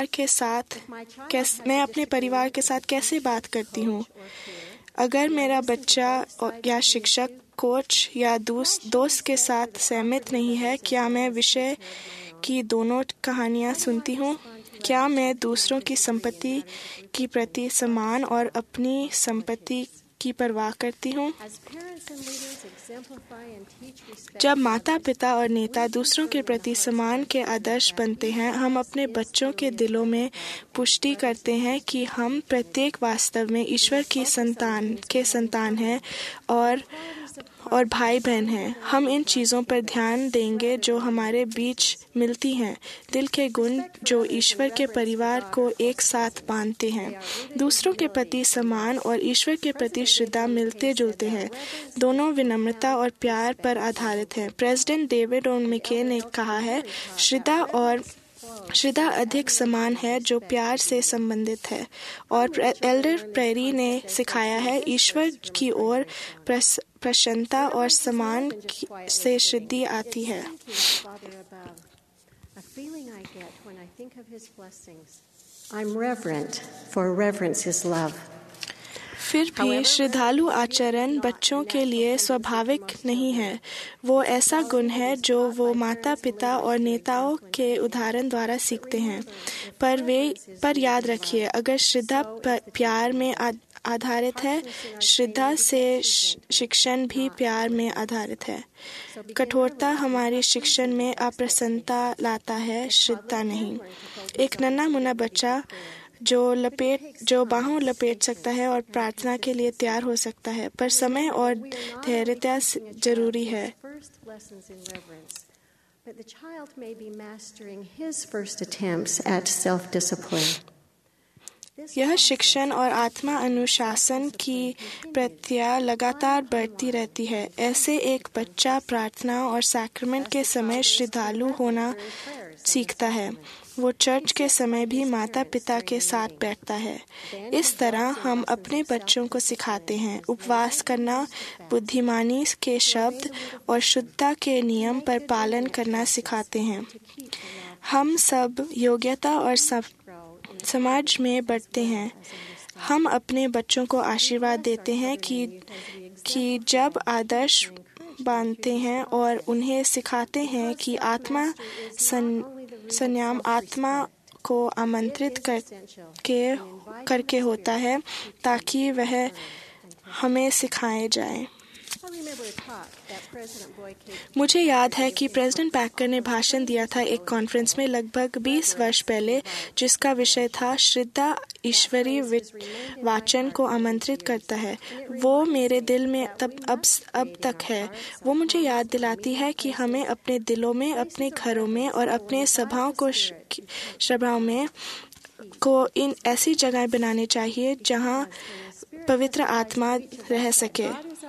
अपने परिवार के साथ कैसे बात करती हूँ? अगर मेरा बच्चा या शिक्षक, कोच या दोस्त के साथ सहमत नहीं है, क्या मैं विषय की दोनों कहानियाँ सुनती हूँ? क्या मैं दूसरों की संपत्ति के प्रति सम्मान और अपनी संपत्ति की परवाह करती हूँ? जब माता पिता और नेता दूसरों के प्रति सम्मान के आदर्श बनते हैं, हम अपने बच्चों के दिलों में पुष्टि करते हैं कि हम प्रत्येक वास्तव में ईश्वर की संतान हैं और भाई बहन हैं। हम इन चीज़ों पर ध्यान देंगे जो हमारे बीच मिलती हैं, दिल के गुण जो ईश्वर के परिवार को एक साथ बांधते हैं। दूसरों के प्रति सम्मान और ईश्वर के प्रति श्रद्धा मिलते जुलते हैं, दोनों विनम्रता और प्यार पर आधारित हैं। प्रेसिडेंट डेविड और मैके ने कहा है, श्रद्धा अधिक समान है जो प्यार से संबंधित है, और एल्डर प्रेरी ने सिखाया है, ईश्वर की ओर प्रसन्नता और सम्मान से शुद्धि आती है। फिर भी श्रद्धालु आचरण बच्चों के लिए स्वाभाविक नहीं है। वो ऐसा गुण है जो वो माता पिता और नेताओं के उदाहरण द्वारा सीखते हैं। पर याद रखिए, अगर श्रद्धा प्यार में आधारित है, श्रद्धा से शिक्षण भी प्यार में आधारित है। कठोरता हमारे शिक्षण में अप्रसन्नता लाता है, श्रद्धा नहीं। एक नन्हा मुन्ना बच्चा जो बाहों लपेट सकता है और प्रार्थना के लिए तैयार हो सकता है, पर समय और धैर्यता जरूरी है। But the child may be mastering his first attempts at self-discipline. यह शिक्षण और आत्मा अनुशासन की प्रक्रिया लगातार बढ़ती रहती है। ऐसे एक बच्चा प्रार्थना और सैक्रामेंट के समय श्रद्धालु होना सीखता है। वो चर्च के समय भी माता पिता के साथ बैठता है। इस तरह हम अपने बच्चों को सिखाते हैं, उपवास करना, बुद्धिमानी के शब्द और शुद्धता के नियम पर पालन करना सिखाते हैं। हम सब योग्यता और समाज में बढ़ते हैं। हम अपने बच्चों को आशीर्वाद देते हैं कि जब आदर्श बांधते हैं और उन्हें सिखाते हैं कि आत्मा संयम आत्मा को आमंत्रित करके होता है ताकि वह हमें सिखाए जाए। मुझे याद है कि प्रेसिडेंट पैकर ने भाषण दिया था एक कॉन्फ्रेंस में लगभग 20 वर्ष पहले, जिसका विषय था श्रद्धा ईश्वरीय वाचन को आमंत्रित करता है। वो मेरे दिल में अब तक है। वो मुझे याद दिलाती है कि हमें अपने दिलों में, अपने घरों में और अपने सभाओं में को इन ऐसी जगह बनानी चाहिए जहाँ पवित्र आत्मा रह सके,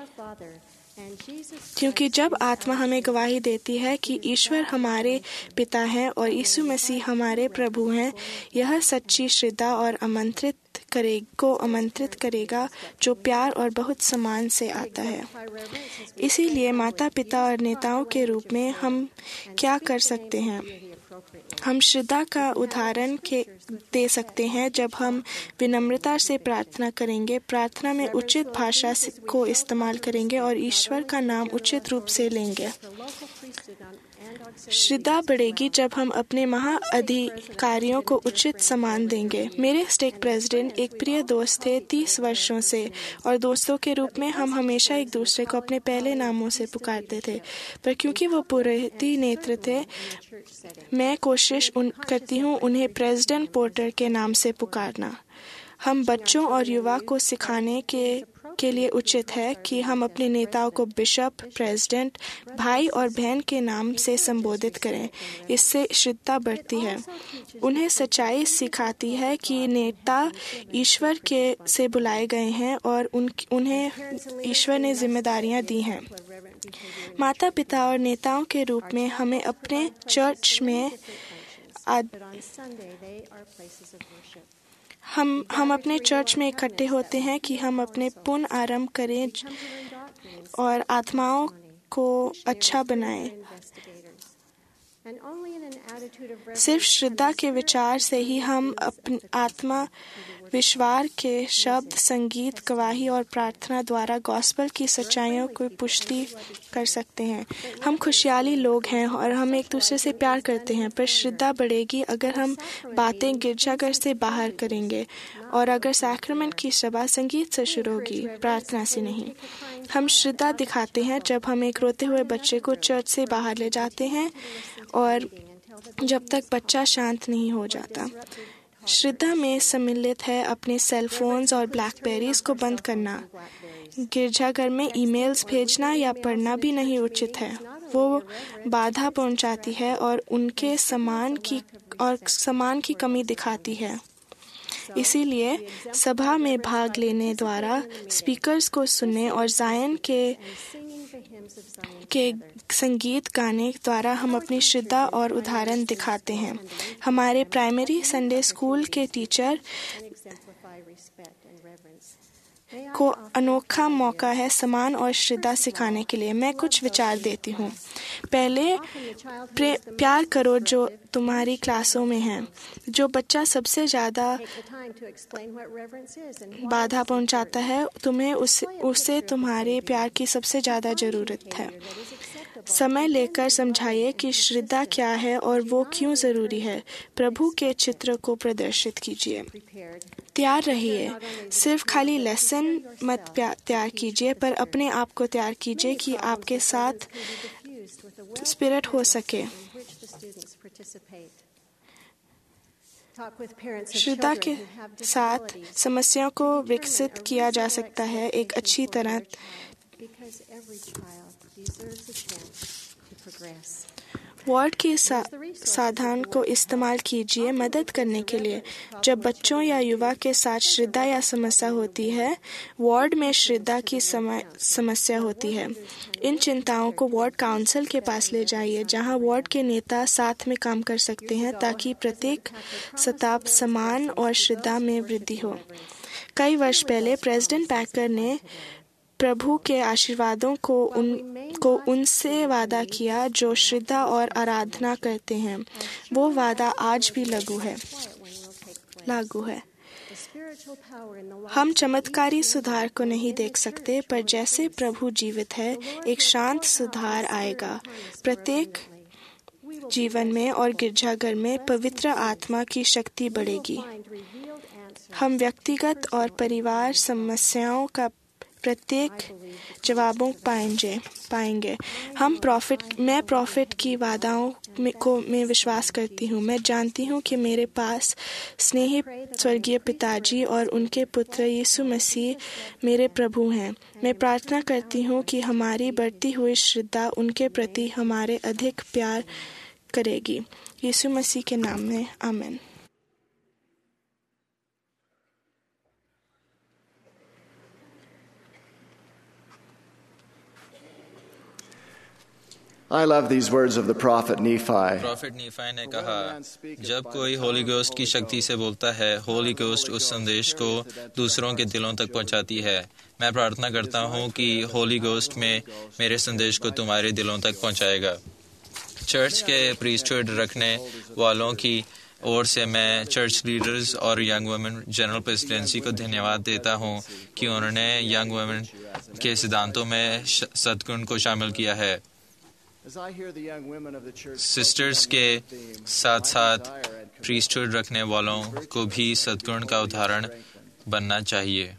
क्योंकि जब आत्मा हमें गवाही देती है कि ईश्वर हमारे पिता हैं और यीशु मसीह हमारे प्रभु हैं, यह सच्ची श्रद्धा और आमंत्रित करेगा जो प्यार और बहुत सम्मान से आता है। इसीलिए माता पिता और नेताओं के रूप में हम क्या कर सकते हैं? हम श्रद्धा का उदाहरण दे सकते हैं जब हम विनम्रता से प्रार्थना करेंगे, प्रार्थना में उचित भाषा को इस्तेमाल करेंगे और ईश्वर का नाम उचित रूप से लेंगे। श्रद्धा बढ़ेगी जब हम अपने महाअधिकारियों को उचित सम्मान देंगे। मेरे स्टेट प्रेसिडेंट एक प्रिय दोस्त थे 30 वर्षों से, और दोस्तों के रूप में हम हमेशा एक दूसरे को अपने पहले नामों से पुकारते थे, पर क्योंकि वो पुरोहित नेत्र थे, मैं कोशिश करती हूँ उन्हें प्रेसिडेंट पोर्टर के नाम से पुकारना। हम बच्चों और युवा को सिखाने के लिए उचित है कि हम अपने नेताओं को बिशप, प्रेसिडेंट, भाई और बहन के नाम से संबोधित करें। इससे श्रद्धा बढ़ती है। उन्हें सच्चाई सिखाती है कि नेता ईश्वर से बुलाए गए हैं और उन्हें ईश्वर ने जिम्मेदारियां दी हैं। माता पिता और नेताओं के रूप में हमें अपने चर्च में हम अपने चर्च में इकट्ठे होते हैं कि हम अपने पुण्य आरंभ करें और आत्माओं को अच्छा बनाएं। सिर्फ श्रद्धा के विचार से ही हम अपने आत्मा विश्वास के शब्द, संगीत, गवाही और प्रार्थना द्वारा गॉस्पेल की सच्चाइयों को पुष्टि कर सकते हैं। हम खुशहाली लोग हैं और हम एक दूसरे से प्यार करते हैं, पर श्रद्धा बढ़ेगी अगर हम बातें गिरजाघर से बाहर करेंगे और अगर सैक्रामेंट की सभा संगीत से शुरू होगी, प्रार्थना से नहीं। हम श्रद्धा दिखाते हैं जब हम एक रोते हुए बच्चे को चर्च से बाहर ले जाते हैं और जब तक बच्चा शांत नहीं हो जाता। श्रद्धा में सम्मिलित है अपने सेल फोन्स और ब्लैकबेरीज को बंद करना। गिरजाघर में ईमेल्स भेजना या पढ़ना भी नहीं उचित है। वो बाधा पहुंचाती है और उनके सम्मान की कमी दिखाती है। इसीलिए सभा में भाग लेने द्वारा, स्पीकर्स को सुनने और जायन के संगीत गाने द्वारा हम अपनी श्रद्धा और उदाहरण दिखाते हैं। हमारे प्राइमरी संडे स्कूल के टीचर को अनोखा मौका है सम्मान और श्रद्धा सिखाने के लिए। मैं कुछ विचार देती हूँ। पहले, प्यार करो जो तुम्हारी क्लासों में है। जो बच्चा सबसे ज्यादा बाधा पहुंचाता है, तुम्हें उससे तुम्हारे प्यार की सबसे ज्यादा जरूरत है। समय लेकर समझाइए कि श्रद्धा क्या है और वो क्यों जरूरी है। प्रभु के चित्र को प्रदर्शित कीजिए। तैयार रहिए। सिर्फ खाली लेसन मत तैयार कीजिए, पर अपने आप को तैयार कीजिए कि आपके साथ स्पिरिट हो सके। श्रद्धा के साथ समस्याओं को विकसित किया जा सकता है एक अच्छी तरह। वार्ड के साधन को इस्तेमाल कीजिए मदद करने के लिए। जब बच्चों या युवा के साथ श्रद्धा या समस्या होती है, वार्ड में श्रद्धा की समस्या होती है, इन चिंताओं को वार्ड काउंसिल के पास ले जाइए, जहां वार्ड के नेता साथ में काम कर सकते हैं ताकि प्रत्येक सतह समान और श्रद्धा में वृद्धि हो। कई वर्ष पहले प्रेसिडेंट पैकर ने प्रभु के आशीर्वादों को उनसे वादा किया जो श्रद्धा और आराधना करते हैं। वो वादा आज भी लागू है। हम चमत्कारी सुधार को नहीं देख सकते, पर जैसे प्रभु जीवित है, एक शांत सुधार आएगा प्रत्येक जीवन में और गिरजाघर में पवित्र आत्मा की शक्ति बढ़ेगी। हम व्यक्तिगत और परिवार समस्याओं का प्रत्येक जवाबों पाएंगे। मैं प्रॉफिट की वादाओं में विश्वास करती हूँ। मैं जानती हूँ कि मेरे पास स्नेही स्वर्गीय पिताजी और उनके पुत्र यीशु मसीह मेरे प्रभु हैं। मैं प्रार्थना करती हूँ कि हमारी बढ़ती हुई श्रद्धा उनके प्रति हमारे अधिक प्यार करेगी। यीशु मसीह के नाम में आमीन। I love these words of the prophet Nephi. Prophet Nephi ने कहा, जब कोई होली गोस्ट की शक्ति से बोलता है, होली गोस्ट उस संदेश को दूसरों के दिलों तक पहुंचाती है। मैं प्रार्थना करता हूं कि होली गोस्ट में मेरे संदेश को तुम्हारे दिलों तक पहुंचाएगा। चर्च के प्रीस्टहुड रखने वालों की ओर से मैं चर्च लीडर्स और यंग वुमेन जनरल प्रेसिडेंसी को धन्यवाद देता हूं कि उन्होंने यंग वुमेन के सिद्धांतों में सद्गुण को शामिल किया है। सिस्टर्स के साथ साथ प्रीस्टहुड रखने वालों को भी सद्गुण का उदाहरण बनना चाहिए।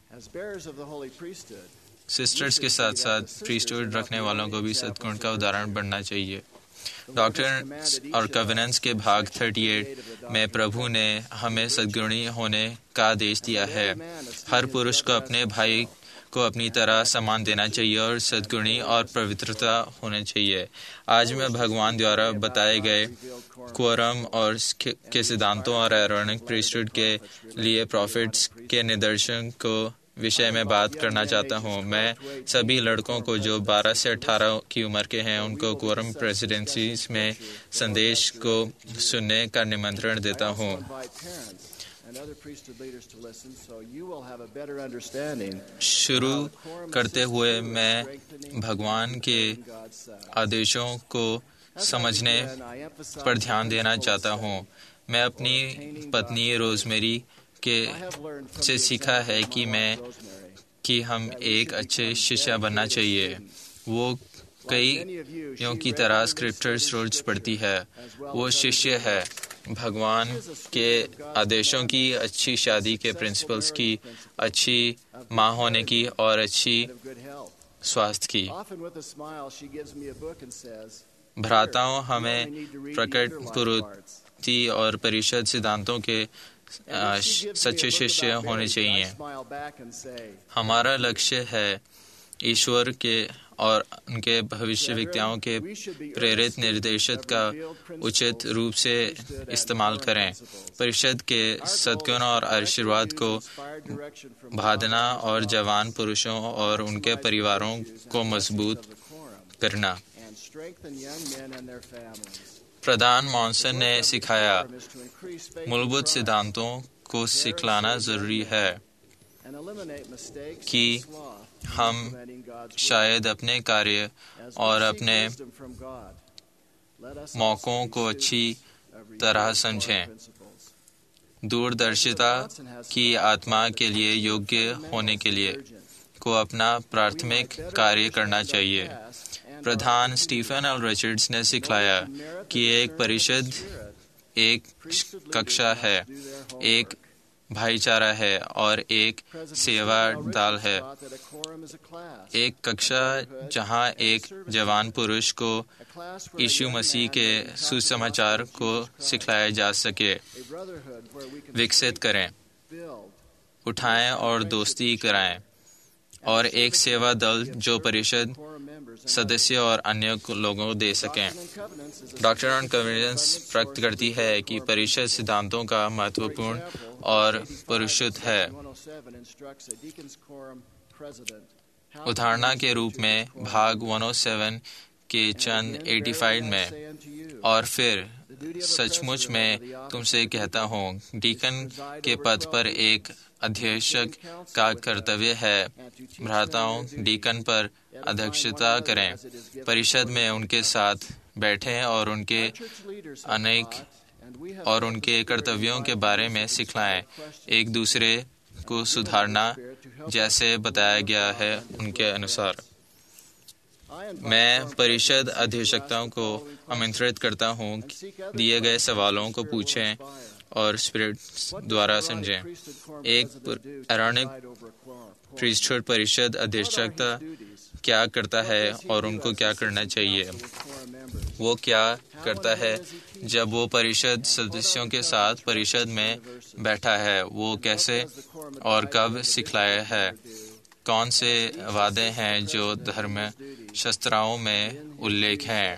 सिस्टर्स के साथ साथ प्रीस्टहुड रखने वालों को भी सद्गुण का उदाहरण बनना चाहिए। डॉक्ट्रिन्स और कवेनेंट्स के भाग 38 में प्रभु ने हमें सद्गुणी होने का आदेश दिया है। हर पुरुष को अपने भाई को अपनी तरह सम्मान देना चाहिए और सद्गुणी और पवित्रता होने चाहिए। आज मैं भगवान द्वारा बताए गए क्वोरम और के सिद्धांतों और एरोनिक प्रीस्टहुड के लिए प्रॉफिट्स के निदर्शन को विषय में बात करना चाहता हूँ। मैं सभी लड़कों को जो 12 से 18 की उम्र के हैं उनको क्वोरम प्रेसिडेंसीज में संदेश को सुनने का निमंत्रण देता हूँ। शुरू करते हुए मैं भगवान के आदेशों को समझने पर ध्यान देना चाहता हूँ। मैं अपनी पत्नी रोजमेरी से सीखा है कि हम एक अच्छे शिष्य बनना चाहिए। वो कईयों की तरह स्क्रिप्चर्स रोज पढ़ती है। वो शिष्य है भगवान के आदेशों की, अच्छी शादी के प्रिंसिपल्स की, अच्छी माँ होने की और अच्छी स्वास्थ्य की। भ्राताओं हमें प्रकट पुरुषी और परिषद सिद्धांतों के सच्चे शिष्य होने चाहिए। हमारा लक्ष्य है ईश्वर के और उनके भविष्यवक्ताओं के प्रेरित निर्देशित का उचित रूप से इस्तेमाल करें। परिषद के सद्गुण और आशीर्वाद को बांधना और जवान पुरुषों और उनके परिवारों को मजबूत करना। प्रधान मॉनसन ने सिखाया, मूलभूत सिद्धांतों को सिखलाना जरूरी है कि हम शायद अपने कार्य और अपने मौकों को अच्छी तरह समझें। दूरदर्शिता की आत्मा के लिए योग्य होने के लिए को अपना प्राथमिक कार्य करना चाहिए। प्रधान स्टीफन एल रिचर्ड्स ने सिखलाया कि एक परिषद एक कक्षा है, एक भाईचारा है और एक सेवा दल है। एक कक्षा जहां एक जवान पुरुष को यीशु मसीह के सुसमाचार को सिखाया जा सके, विकसित करें, उठाएं और दोस्ती कराएं, और एक सेवा दल जो परिषद सदस्य और अन्य लोगों को दे सकें। डॉक्ट्रिन एंड कॉन्वेनेंस प्रकट करती है कि परिषद सिद्धांतों का महत्वपूर्ण और परिशुद्ध है। उदाहरण के रूप में भाग 107 के चंद 85 में, और फिर सचमुच में तुमसे कहता हूँ, डीकन के पद पर एक अध्यक्षक का कर्तव्य है। भ्राताओं, डीकन पर अध्यक्षता करें, परिषद में उनके साथ बैठें और उनके कर्तव्यों के बारे में सिखलाएं, एक दूसरे को सुधारना जैसे बताया गया है उनके अनुसार। मैं परिषद अध्यक्षताओं को आमंत्रित करता हूँ, दिए गए सवालों को पूछें और स्पिरिट द्वारा समझें। एक आरोनिक प्रीस्टहुड परिषद अध्यक्षता क्या करता है और उनको क्या करना चाहिए। वो क्या करता है जब वो परिषद सदस्यों के साथ परिषद में बैठा है, वो कैसे और कब सिखलाया है, कौन से वादे हैं जो धर्म शास्त्रों में उल्लेख हैं।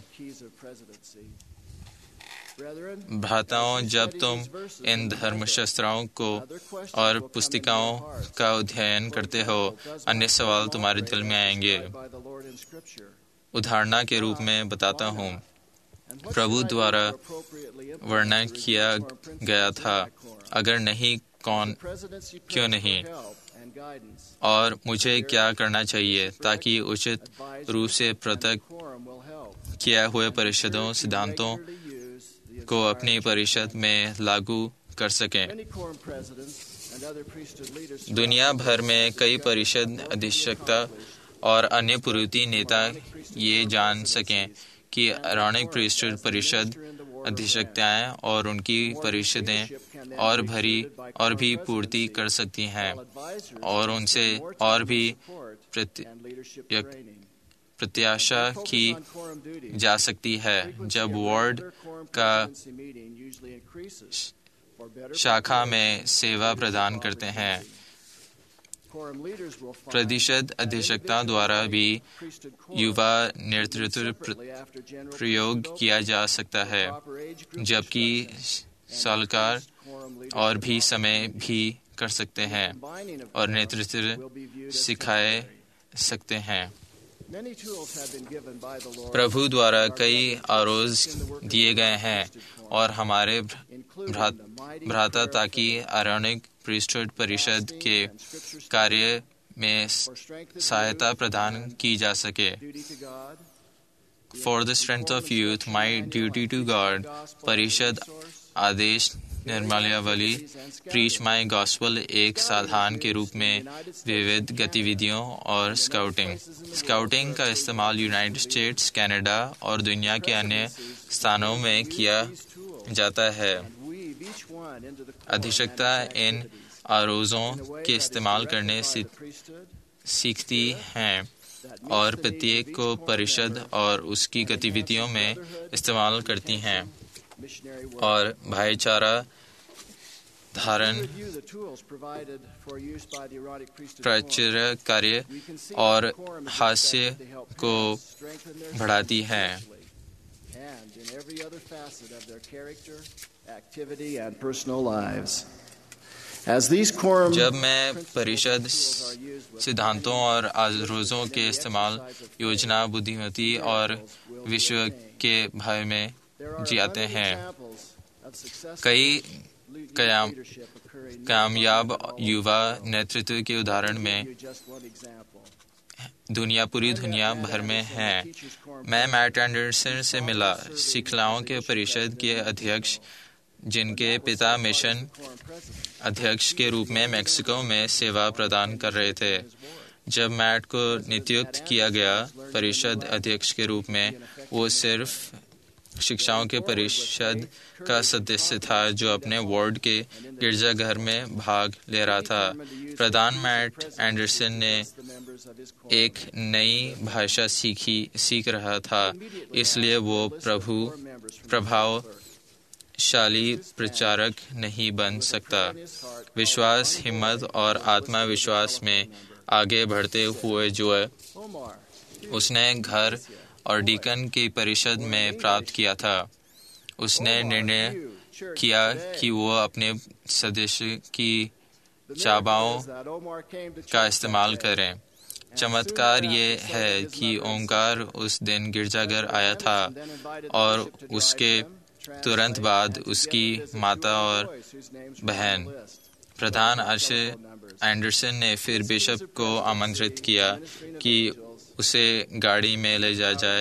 भ्राताओं, जब तुम इन धर्मशास्त्रों को और पुस्तिकाओं का अध्ययन करते हो, अन्य सवाल तुम्हारे दिल में आएंगे। उदाहरण के रूप में बताता हूँ, प्रभु द्वारा वर्णन किया गया था, अगर नहीं क्यों नहीं, और मुझे क्या करना चाहिए ताकि उचित रूप से पृथक किया हुए परिषदों सिद्धांतों को अपनी परिषद में लागू कर सकें। दुनिया भर में कई परिषद अध्यक्षता और अन्य पुरोहित नेता ये जान सकें कि आरोनिक प्रीस्टहुड परिषद अध्यक्षताएं और उनकी परिषदें और भी पूर्ति कर सकती हैं, और उनसे और भी प्रत्याशा की जा सकती है। जब वार्ड का शाखा में सेवा प्रदान करते हैं, प्रतिशत अध्यक्षता द्वारा भी युवा नेतृत्व प्रयोग किया जा सकता है, जबकि सलाहकार और भी समय भी कर सकते हैं और नेतृत्व सिखाए सकते हैं। प्रभु द्वारा कई आरोज दिए गए हैं और हमारे भ्राता ताकि आरोनिक प्रीस्टहुड परिषद के कार्य में सहायता प्रदान की जा सके। For the strength of youth, my duty to God, परिषद आदेश निर्मलावली, प्रीच माई गॉस्पल एक साधन के रूप में विविध गतिविधियों और स्काउटिंग का इस्तेमाल यूनाइटेड स्टेट्स, कनाडा और दुनिया के अन्य स्थानों में किया जाता है। अध्यक्षता इन आरोजों के इस्तेमाल करने से सीखती हैं और प्रत्येक को परिषद और उसकी गतिविधियों में इस्तेमाल करती हैं और भाईचारा धारण, प्रचार कार्य और हास्य को बढ़ाती हैं। जब मैं परिषद सिद्धांतों और आरोजों के इस्तेमाल योजना, बुद्धिमती और विश्व के भय में जियाते हैं, कई कामयाब युवा नेतृत्व के उदाहरण में पूरी दुनिया भर में हैं। मैं मैट एंडरसन से मिला, सिखलाओं के परिषद के अध्यक्ष, जिनके पिता मिशन अध्यक्ष के रूप में मेक्सिको में सेवा प्रदान कर रहे थे। जब मैट को नियुक्त किया गया परिषद अध्यक्ष के रूप में, वो सिर्फ शिक्षाओं के परिषद का सदस्य था जो अपने वार्ड के गिरजाघर में भाग ले रहा था। प्रधान मैट एंडरसन ने एक नई भाषा सीख रहा था, इसलिए वो प्रभावशाली प्रचारक नहीं बन सकता। विश्वास, हिम्मत और आत्मविश्वास में आगे बढ़ते हुए जो उसने घर और डीकन की परिषद में प्राप्त किया था, उसने निर्णय किया कि वो अपने सदस्य की चाबाओं का इस्तेमाल करें। चमत्कार ये है कि ओमकार उस दिन गिरजाघर आया था और उसके तुरंत बाद उसकी माता और बहन। प्रधान एंडरसन ने फिर बिशप को आमंत्रित किया कि उसे गाड़ी में ले जाए,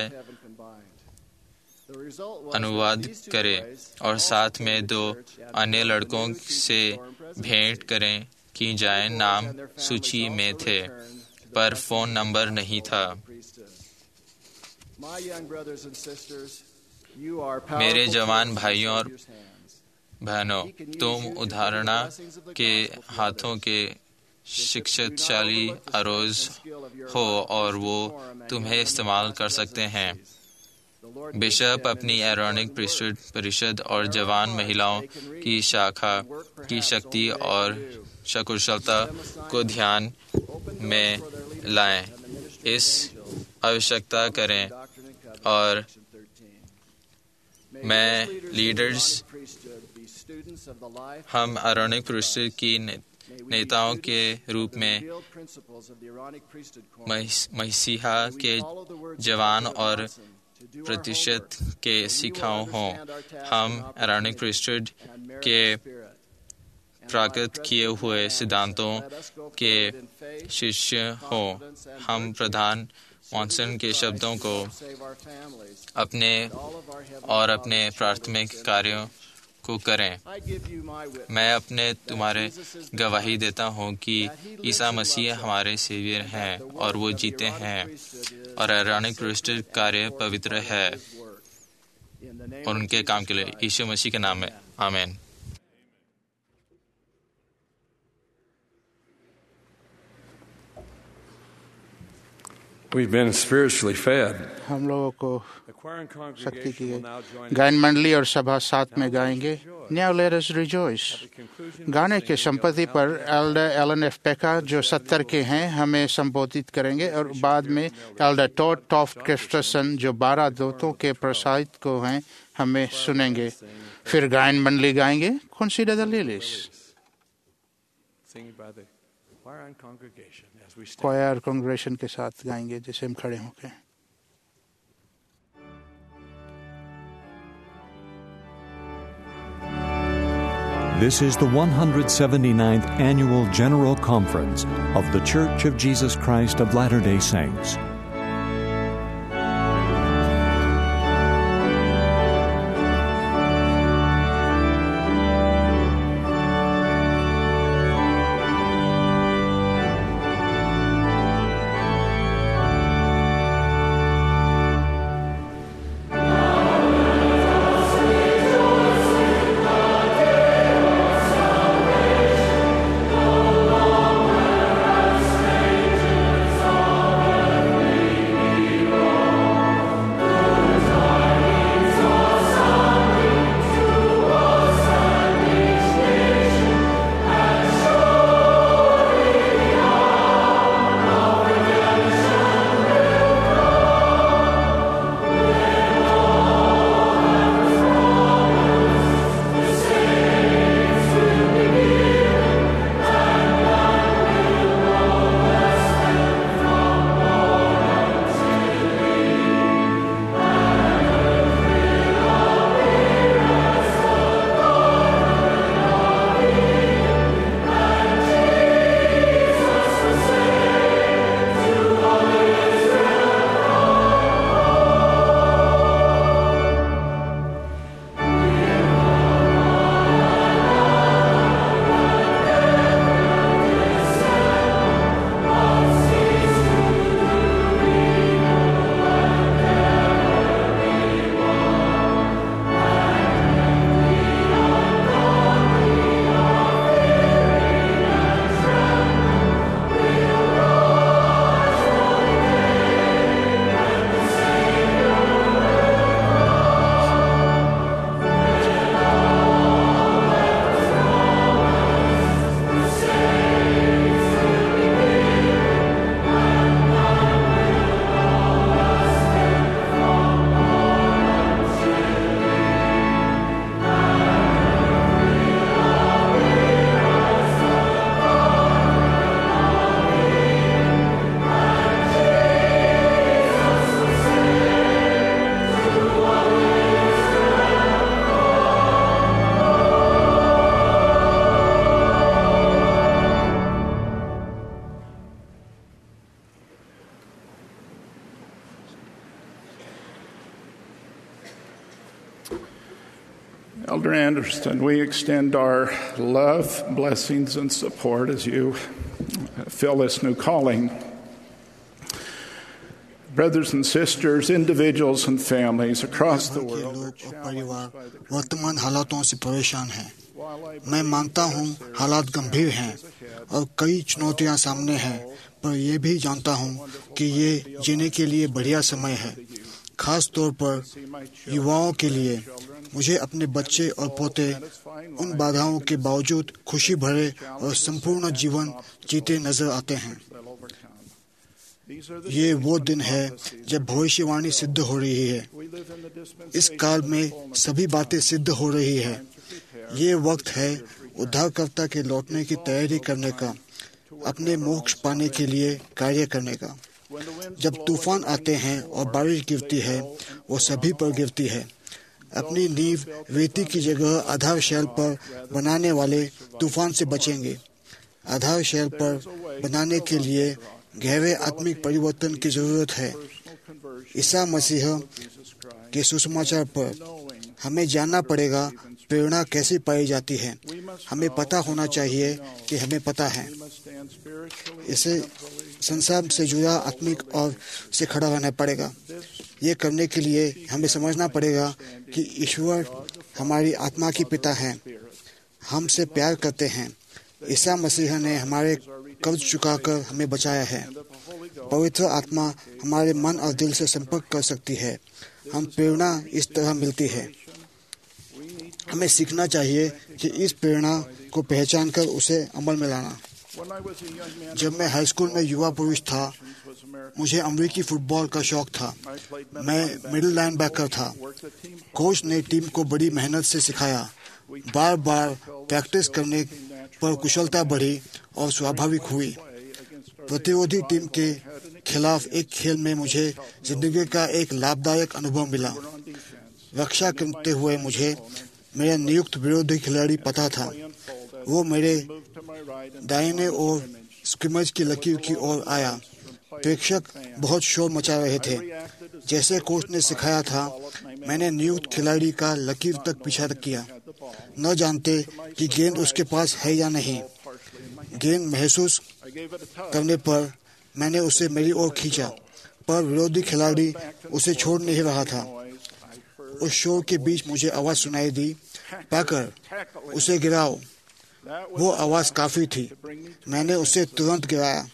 अनुवाद करे और साथ में 2 अन्य लड़कों से भेंट करें कि जाए। नाम सूची में थे पर फोन नंबर नहीं था। मेरे जवान भाइयों और बहनों, तुम उदाहरण के हाथों के शिक्षाशाली अरोज हो और वो तुम्हें इस्तेमाल कर सकते हैं। बिशप अपनी एरोनिक परिषद और जवान महिलाओं की शाखा की शक्ति और कुशलता को ध्यान में लाएं, इस आवश्यकता करें और मैं लीडर्स, हम एरोनिक परिषद की नेताओं के रूप में मसीहा के जवान और प्रतिशत के सिखाओ हों। हम एरोनिक परिषद के प्राकृत किए हुए सिद्धांतों के शिष्य हों। हम प्रधान मॉनसन के शब्दों को अपने और अपने प्राथमिक कार्यों को करें। मैं तुम्हारे गवाही देता हूँ कि ईसा मसीह हमारे सेवियर हैं और वो जीते हैं और एरोनिक परिषद कार्य पवित्र है और उनके काम के लिए यीशु मसीह के नाम में आमीन। We've been spiritually fed. हम लोगों को शक्ति की गई। गायन मंडली और सभा साथ में गाएंगे Now let us rejoice। गाने के संपत्ति पर एल्डर एलन एफ पेका जो 70 के हैं हमें संबोधित करेंगे और बाद में एल्डर टॉड टॉफ्ट क्रिस्टसन जो 12 दूतों के प्रसाद को हैं हमें सुनेंगे। फिर गायन मंडली गाएंगे Consider the Lilies। Choir congregation के साथ गाएंगे जैसे हम खड़े होकर। This is the 179th Annual General Conference of The Church of Jesus Christ of Latter-day Saints. Anderson, we extend our love, blessings, and support as you fill this new calling. Brothers and sisters, individuals and families across the world are challenged by the वर्तमान हालातों से परेशान हैं। मैं मानता हूँ हालात गंभीर हैं और कई चुनौतियाँ सामने हैं, पर यह भी जानता हूँ कि ये जीने के लिए बढ़िया समय है। खास तौर पर युवाओं के लिए मुझे अपने बच्चे और पोते उन बाधाओं के बावजूद खुशी भरे और संपूर्ण जीवन जीते नजर आते हैं। ये वो दिन है जब भविष्यवाणी सिद्ध हो रही है। इस काल में सभी बातें सिद्ध हो रही है। ये वक्त है उद्धारकर्ता के लौटने की तैयारी करने का, अपने मोक्ष पाने के लिए कार्य करने का। जब तूफान आते हैं और बारिश गिरती है, वो सभी पर गिरती है। अपनी नींव रेती की जगह आधारशिला पर बनाने वाले तूफान से बचेंगे। आधारशिला पर बनाने के लिए गहरे आत्मिक परिवर्तन की जरूरत है। ईसा मसीह के सुसमाचार पर हमें जानना पड़ेगा प्रेरणा कैसे पाई जाती है। हमें पता होना चाहिए कि हमें पता है। इसे संसार से जुड़ा आत्मिक और से खड़ा रहना पड़ेगा। ये करने के लिए हमें समझना पड़ेगा कि ईश्वर हमारी आत्मा की पिता हैं, हमसे प्यार करते हैं। ईसा मसीह ने हमारे कर्ज चुकाकर हमें बचाया है। पवित्र आत्मा हमारे मन और दिल से संपर्क कर सकती है। हम प्रेरणा इस तरह मिलती है। हमें सीखना चाहिए कि इस प्रेरणा को पहचान कर उसे अमल में लाना। जब मैं हाई स्कूल में युवा पुरुष था, मुझे अमेरिकी फुटबॉल का शौक था। मैं मिडिल लाइनबैकर था। कोच ने टीम को बड़ी मेहनत से सिखाया। बार बार प्रैक्टिस करने पर कुशलता बढ़ी और स्वाभाविक हुई। प्रतिरोधी टीम के खिलाफ एक खेल में मुझे जिंदगी का एक लाभदायक अनुभव मिला। रक्षा करते हुए मुझे मेरा नियुक्त विरोधी खिलाड़ी पता था। वो मेरे दाहिने ओर स्क्रिमज की लकीर की ओर आया। प्रेक्षक बहुत शोर मचा रहे थे। जैसे कोच ने सिखाया था, मैंने नियुक्त खिलाड़ी का लकीर तक पीछा किया, न जानते कि गेंद उसके पास है या नहीं। गेंद महसूस करने पर मैंने उसे मेरी ओर खींचा, पर विरोधी खिलाड़ी उसे छोड़ नहीं रहा था। उस शोर के बीच मुझे आवाज सुनाई दी, पैकर, उसे गिराओ। वो आवाज काफी थी। मैंने उसे तुरंत गिराया।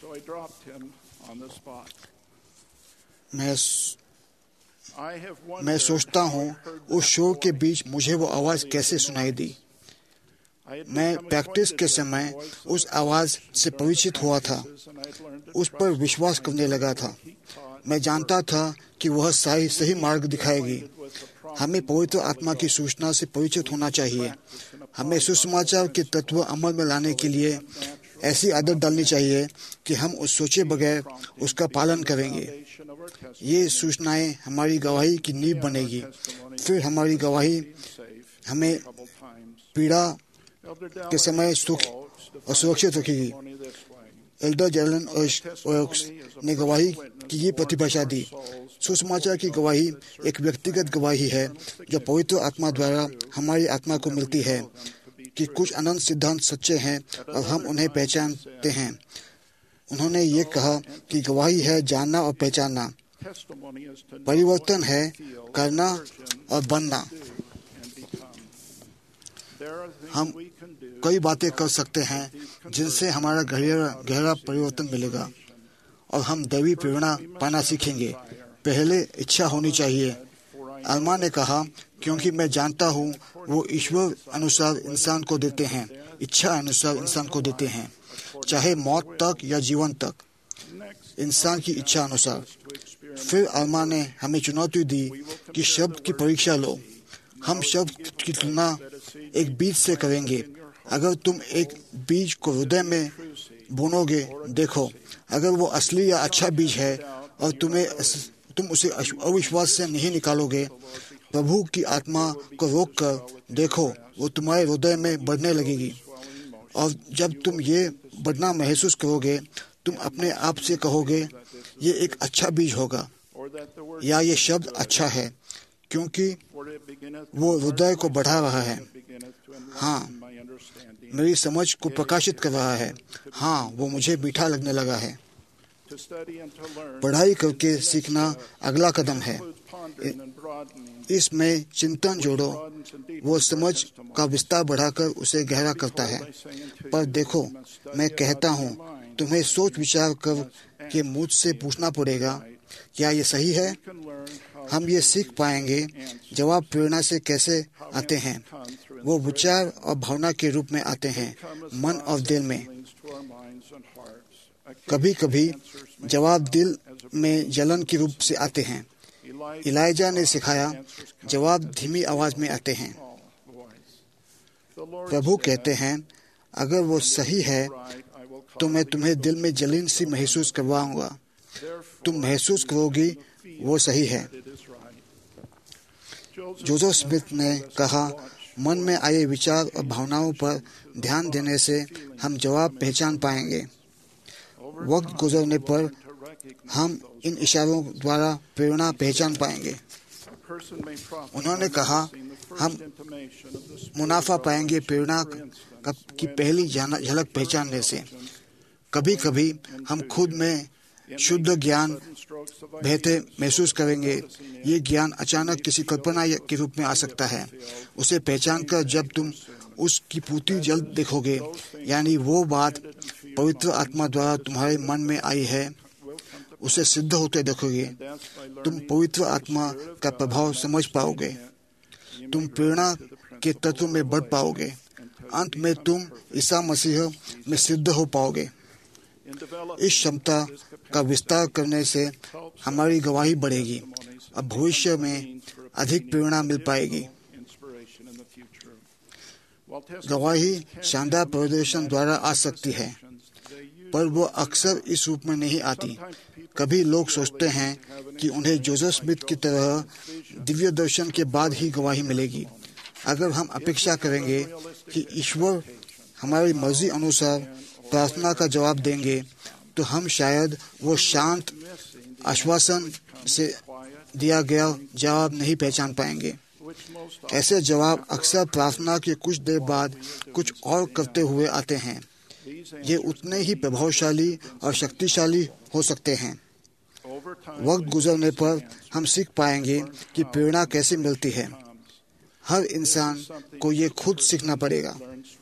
मैं सोचता हूँ उस शोर के बीच मुझे वो आवाज कैसे सुनाई दी। मैं प्रैक्टिस के समय उस आवाज से परिचित हुआ था, उस पर विश्वास करने लगा था। मैं जानता था कि वह सही मार्ग दिखाएगी। हमें पवित्र आत्मा की सूचना से परिचित होना चाहिए। हमें सुसमाचार के तत्व अमल में लाने के लिए ऐसी आदत डालनी चाहिए कि हम उस सोचे बगैर उसका पालन करेंगे। ये सूचनाएं हमारी गवाही की नींव बनेगी। फिर हमारी गवाही हमें पीड़ा के समय सुख और सुरक्षित रखेगी। एल्डर जैलन ओक्स ने गवाही की ये प्रतिभाषा दी। सुसमाचार की गवाही एक व्यक्तिगत गवाही है जो पवित्र आत्मा द्वारा हमारी आत्मा को मिलती है कि कुछ अनंत सिद्धांत सच्चे हैं और हम उन्हें पहचानते हैं। उन्होंने ये कहा कि गवाही है जानना और पहचानना, परिवर्तन है करना और बनना। हम कई बातें कर सकते हैं जिनसे हमारा गहरा परिवर्तन मिलेगा और हम दैवी प्रेरणा पाना सीखेंगे। पहले इच्छा होनी चाहिए। अल्मा ने कहा, क्योंकि मैं जानता हूँ वो ईश्वर अनुसार इंसान को देते हैं, इच्छा अनुसार इंसान को देते हैं, चाहे मौत तक या जीवन तक, इंसान की इच्छा अनुसार। फिर अल्मा ने हमें चुनौती दी कि शब्द की परीक्षा लो। हम शब्द की तुलना एक बीज से करेंगे। अगर तुम एक बीज को हृदय में बोनोगे, देखो अगर वो असली या अच्छा बीज है और तुम उसे अविश्वास से नहीं निकालोगे, प्रभु की आत्मा को रोक कर देखो, वो तुम्हारे हृदय में बढ़ने लगेगी। और जब तुम ये बढ़ना महसूस करोगे, तुम अपने आप से कहोगे ये एक अच्छा बीज होगा या ये शब्द अच्छा है, क्योंकि वो हृदय को बढ़ा रहा है। हाँ, मेरी समझ को प्रकाशित कर रहा है। हाँ, वो मुझे मीठा लगने लगा है। पढ़ाई करके सीखना अगला कदम है। इसमें चिंतन जोड़ो, वो समझ का विस्तार बढ़ाकर उसे गहरा करता है। पर देखो, मैं कहता हूँ, तुम्हें सोच विचार कर के मुझसे पूछना पड़ेगा, क्या ये सही है? हम ये सीख पाएंगे जवाब प्रेरणा से कैसे आते हैं। वो विचार और भावना के रूप में आते हैं, मन और दिल में। कभी कभी जवाब दिल में जलन के रूप से आते हैं। इलाइजा ने सिखाया, जवाब धीमी आवाज में आते हैं। प्रभु कहते हैं, अगर वो सही है तो मैं तुम्हें दिल में जलन सी महसूस करवाऊंगा। तुम महसूस करोगी वो सही है। जोसेफ स्मिथ ने कहा, मन में आए विचार और भावनाओं पर ध्यान देने से हम जवाब पहचान पाएंगे। वक्त गुजरने पर हम इन इशारों द्वारा प्रेरणा पहचान पाएंगे। उन्होंने कहा, हम मुनाफा पाएंगे प्रेरणा की पहली झलक पहचानने से। कभी कभी हम खुद में शुद्ध ज्ञान बहते महसूस करेंगे। ये ज्ञान अचानक किसी कल्पना के रूप में आ सकता है। उसे पहचान कर जब तुम उसकी पूर्ति जल्द देखोगे, यानी वो बात पवित्र आत्मा द्वारा तुम्हारे मन में आई है, उसे सिद्ध होते देखोगे, तुम पवित्र आत्मा का प्रभाव समझ पाओगे। तुम प्रेरणा के तत्व में बढ़ पाओगे। अंत में तुम ईसा मसीह में सिद्ध हो पाओगे। इस क्षमता का विस्तार करने से हमारी गवाही बढ़ेगी और भविष्य में अधिक प्रेरणा मिल पाएगी। गवाही शानदार प्रदर्शन द्वारा आ सकती है, पर वो अक्सर इस रूप में नहीं आती। कभी लोग सोचते हैं कि उन्हें जोसेफ स्मिथ की तरह दिव्य दर्शन के बाद ही गवाही मिलेगी। अगर हम अपेक्षा करेंगे कि ईश्वर हमारी मर्जी अनुसार प्रार्थना का जवाब देंगे, तो हम शायद वो शांत आश्वासन से दिया गया जवाब नहीं पहचान पाएंगे। ऐसे जवाब अक्सर प्रार्थना के कुछ देर बाद कुछ और करते हुए आते हैं। ये उतने ही प्रभावशाली और शक्तिशाली हो सकते हैं। वक्त गुजरने पर हम सीख पाएंगे कि प्रेरणा कैसे मिलती है। हर इंसान को ये खुद सीखना पड़ेगा।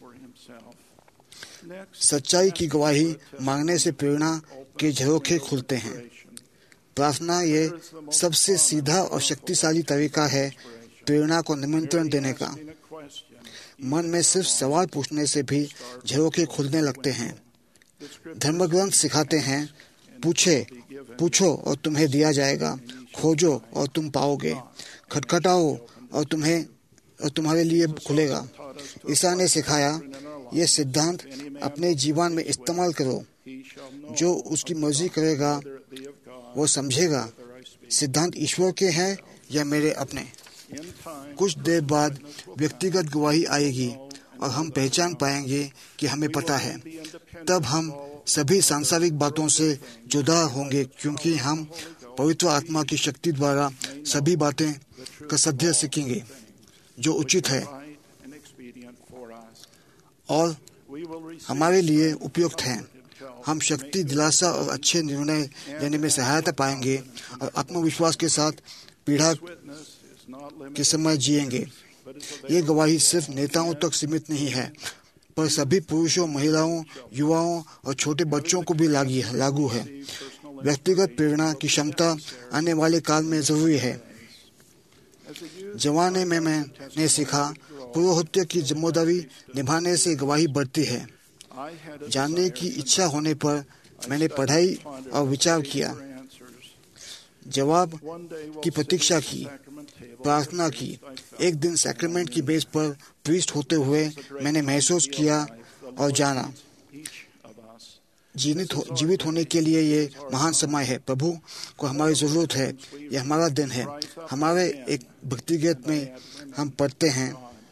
सच्चाई की गवाही मांगने से प्रेरणा के झरोखे खुलते हैं। प्रार्थना ये सबसे सीधा और शक्तिशाली तरीका है प्रेरणा को निमंत्रण देने का। मन में सिर्फ सवाल पूछने से भी झरोखे खुलने लगते हैं। धर्मग्रंथ सिखाते हैं, पूछो और तुम्हें दिया जाएगा, खोजो और तुम पाओगे, खटखटाओ और तुम्हारे लिए खुलेगा। ईसा ने सिखाया, ये सिद्धांत अपने जीवन में इस्तेमाल करो। जो उसकी मर्जी करेगा वो समझेगा सिद्धांत ईश्वर के हैं या मेरे अपने। कुछ देर बाद व्यक्तिगत गवाही आएगी और हम पहचान पाएंगे कि हमें पता है। तब हम सभी सांसारिक बातों से जुदा होंगे, क्योंकि हम पवित्र आत्मा की शक्ति द्वारा सभी बातें का सत्य सीखेंगे जो उचित है और हमारे लिए उपयुक्त हैं। हम शक्ति, दिलासा और अच्छे निर्णय लेने में सहायता पाएंगे और आत्मविश्वास के साथ पीड़ा के समय जिएंगे। ये गवाही सिर्फ नेताओं तक सीमित नहीं है, पर सभी पुरुषों, महिलाओं, युवाओं और छोटे बच्चों को भी लागू है। व्यक्तिगत प्रेरणा की क्षमता आने वाले काल में जरूरी है। जवानी में मैंने सीखा, पुरोहित्य की जिम्मेदारी निभाने से गवाही बढ़ती है। जानने की इच्छा होने पर मैंने पढ़ाई और विचार किया, जवाब की प्रतीक्षा की, प्रार्थना की। एक दिन सैक्रेमेंट की बेस पर प्रीस्ट होते हुए मैंने महसूस किया और जाना, जीवित होने के लिए ये महान समय है। प्रभु को हमारी जरूरत है। ये हमारा दिन है। हमारे एक व्यक्तिगत में हम पढ़ते हैं,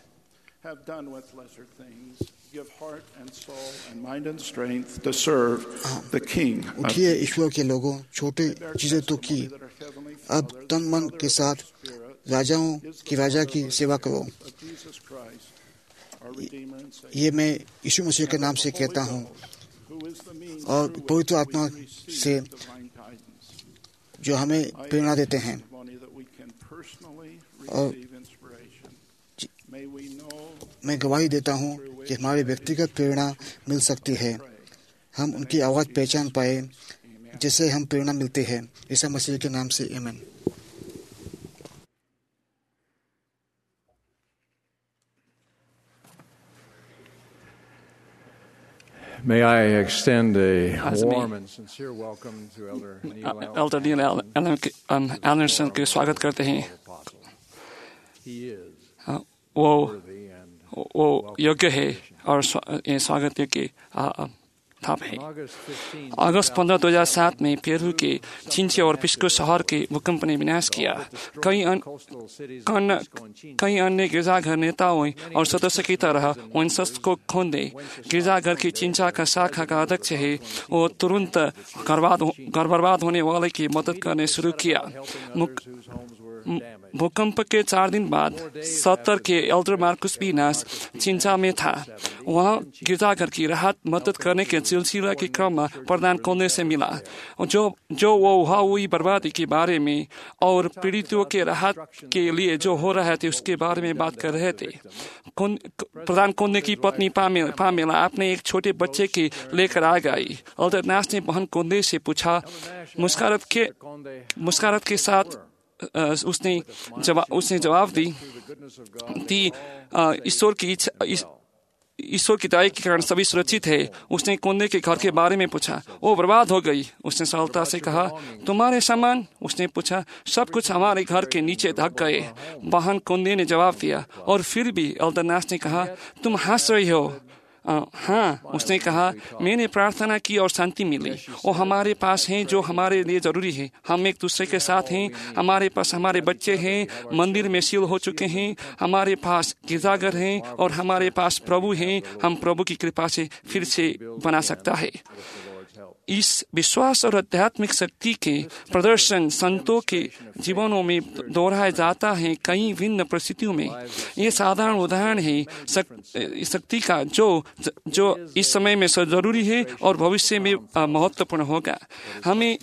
उठिए ईश्वर के लोगों, छोटे चीजें तो की, अब तन मन के साथ राजा की सेवा करो। ये मैं यीशु मसीह के नाम से कहता हूँ और पवित्र आत्मा से जो हमें प्रेरणा देते हैं। और मैं गवाही देता हूँ कि हमारी व्यक्तिगत प्रेरणा मिल सकती है। हम उनकी आवाज़ पहचान पाए जिससे हम प्रेरणा मिलती है। ईसा मसीह के नाम से आमीन। May I extend a warm and sincere welcome to Elder Neil Anderson के स्वागत करते हैं। वो योग्य है और स्वागत योग्य है। अगस्त 15, 2007 में पेरू के चिंचे और पिस्को शहर के भूकंप ने विनाश किया। कई अन्य गिरजाघर नेताओं और सदस्य की तरह वंशज को खोदे। गिरजाघर की चिंचा का शाखा का अध्यक्ष है, वो तुरंत बर्बाद होने वाले की मदद करने शुरू किया। भूकंप के 4 दिन बाद 70 के एल्डर मार्कुस बीनास चिंचा में था। वहाँ गिरजाघर की राहत मदद करने के सिलसिला के क्रम में प्रदान करने से मिला, जो वो हुई बर्बादी के बारे में और पीड़ितों के राहत के लिए जो हो रहा थे उसके बारे में बात कर रहे थे। प्रधान कोने की पत्नी पामेला अपने एक छोटे बच्चे के लेकर आ गई। एल्डर नास ने बहन कोंदे से पूछा। मुस्कुराहट के साथ उसने जवाब दी ईश्वर की दया के कारण सभी सुरक्षित है। उसने कोंदे के घर के बारे में पूछा। वो बर्बाद हो गई। उसने सरलता से कहा, तुम्हारे सामान? उसने पूछा। सब कुछ हमारे घर के नीचे ढक गए, बहन कोंदे ने जवाब दिया। और फिर भी एल्डर नास ने कहा, तुम हंस रही हो? हाँ, उसने कहा, मैंने प्रार्थना की और शांति मिली। वो हमारे पास हैं जो हमारे लिए जरूरी है। हम एक दूसरे के साथ हैं। हमारे पास हमारे बच्चे हैं, मंदिर में सील हो चुके हैं। हमारे पास गिरजाघर हैं और हमारे पास प्रभु हैं। हम प्रभु की कृपा से फिर से बना सकता है। इस विश्वास और आध्यात्मिक शक्ति के प्रदर्शन संतों के जीवनों में दोहराया जाता है कई भिन्न परिस्थितियों में। ये साधारण उदाहरण है शक्ति का जो इस समय में जरूरी है और भविष्य में महत्वपूर्ण होगा। हमें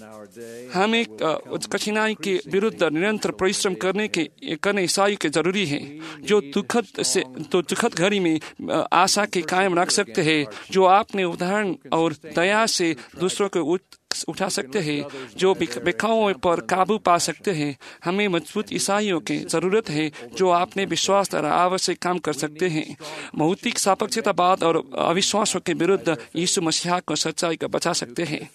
कठिनाई के विरुद्ध निरंतर परिश्रम करने ईसाई के जरूरी है, जो दुखद घड़ी में आशा के कायम रख सकते हैं, जो आपने उदाहरण और दया से दूसरों को उठा सकते हैं, जो बेखाओं पर काबू पा सकते हैं। हमें मजबूत ईसाइयों की जरूरत है जो आपने विश्वास द्वारा आवश्यक काम कर सकते हैं। भौतिक सापेक्षतावाद और अविश्वासों के विरुद्ध यीशु मसीह को सच्चाई का बचा सकते हैं।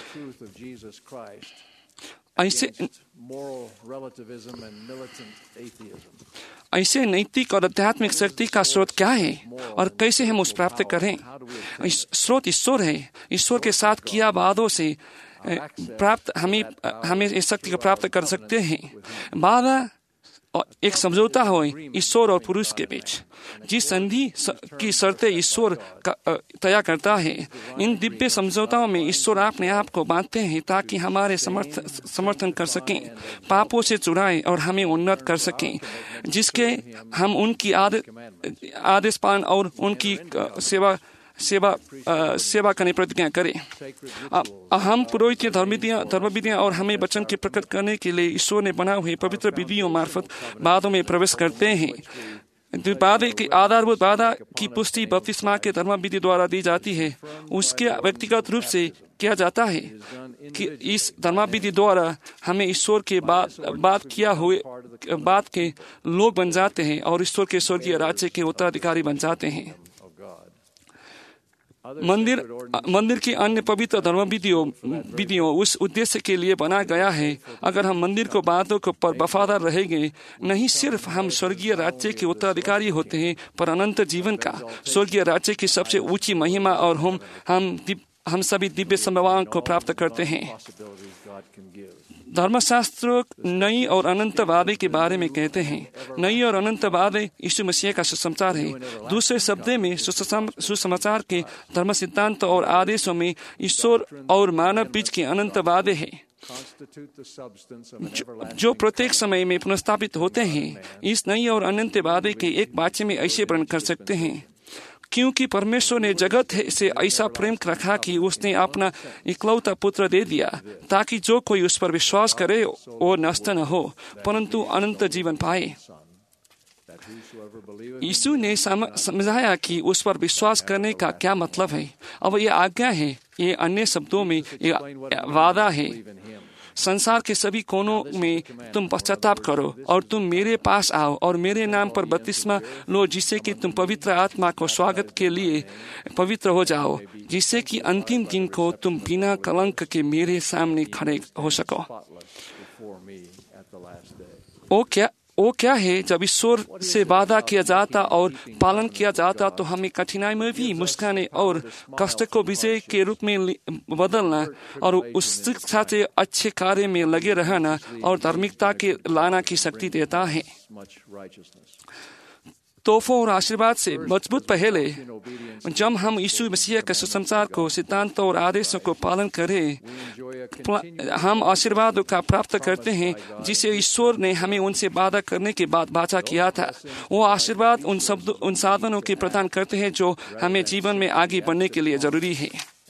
ऐसे नैतिक और आध्यात्मिक शक्ति का स्रोत क्या है और कैसे हम उस प्राप्त करें? स्रोत ईश्वर है। ईश्वर के साथ किया वादों से प्राप्त हमें इस शक्ति को प्राप्त कर सकते हैं। वादा एक समझौता हो ईश्वर और पुरुष के बीच, जिस संधि की शर्तें ईश्वर तय करता है। इन दिव्य समझौताओं में ईश्वर अपने आप को बांधते हैं ताकि हमारे समर्थन कर सकें, पापों से छुड़ाएं और हमें उन्नत कर सकें, जिसके हम उनकी आदेश पालन और उनकी सेवा करने प्रतिज्ञा करें। हम पुरोहित धर्मविधियां और हमें वचन के प्रकट करने के लिए ईश्वर ने बनाए हुए पवित्र विधियों मार्फत वादों में प्रवेश करते हैं। वादे की आधारभूत वादा की पुष्टि बपतिस्मा के धर्मविधि द्वारा दी जाती है। उसके व्यक्तिगत रूप से किया जाता है कि इस धर्मविधि द्वारा हमें ईश्वर के बात के लोग बन जाते हैं और ईश्वर के स्वर्गीय राज्य के उत्तराधिकारी बन जाते हैं। मंदिर की अन्य पवित्र धर्मविधियों उस उद्देश्य के लिए बना गया है। अगर हम मंदिर को बातों के पर वफादार रहेंगे, नहीं सिर्फ हम स्वर्गीय राज्य के उत्तराधिकारी होते हैं, पर अनंत जीवन का स्वर्गीय राज्य की सबसे ऊंची महिमा और हम सभी दिव्य संभावनाओं को प्राप्त करते हैं। धर्मशास्त्र नई और अनंत वादे के बारे में कहते हैं। नई और अनंत वादे यीशु मसीह का सुसमाचार है। दूसरे शब्दों में सुसमाचार के धर्म सिद्धांत और आदेशों में ईश्वर और मानव बीच के अनंत वादे हैं। जो प्रत्येक समय में पुनर्स्थापित होते हैं, इस नई और अनंत वादे के एक वाक्य में ऐसे वर्णन कर सकते हैं, क्योंकि परमेश्वर ने जगत से ऐसा प्रेम रखा कि उसने अपना इकलौता पुत्र दे दिया, ताकि जो कोई उस पर विश्वास करे वो नष्ट न हो, परंतु अनंत जीवन पाए। यीशु ने समझाया कि उस पर विश्वास करने का क्या मतलब है। अब ये आज्ञा है, ये अन्य शब्दों में ये वादा है। संसार के सभी कोनों में तुम पश्चाताप करो और तुम मेरे पास आओ और मेरे नाम पर बपतिस्मा लो, जिससे कि तुम पवित्र आत्मा को स्वागत के लिए पवित्र हो जाओ, जिससे कि अंतिम दिन को तुम बिना कलंक के मेरे सामने खड़े हो सको। वो क्या है, जब ईश्वर से वादा किया जाता और पालन किया जाता तो हमें कठिनाई में भी मुस्काने और कष्ट को विजय के रूप में बदलना और उस शिक्षा से अच्छे कार्य में लगे रहना और धार्मिकता के लाना की शक्ति देता है। तोहफों और आशीर्वाद से मजबूत पहले, जब हम यीशु मसीह के सुसमाचार को, सिद्धांत और आदेशों को पालन करें, हम आशीर्वादों का प्राप्त करते हैं जिसे ईश्वर ने हमें उनसे वादा करने के बाद वाचा किया था। वो आशीर्वाद उन साधनों के प्रदान करते हैं जो हमें जीवन में आगे बढ़ने के लिए जरूरी है।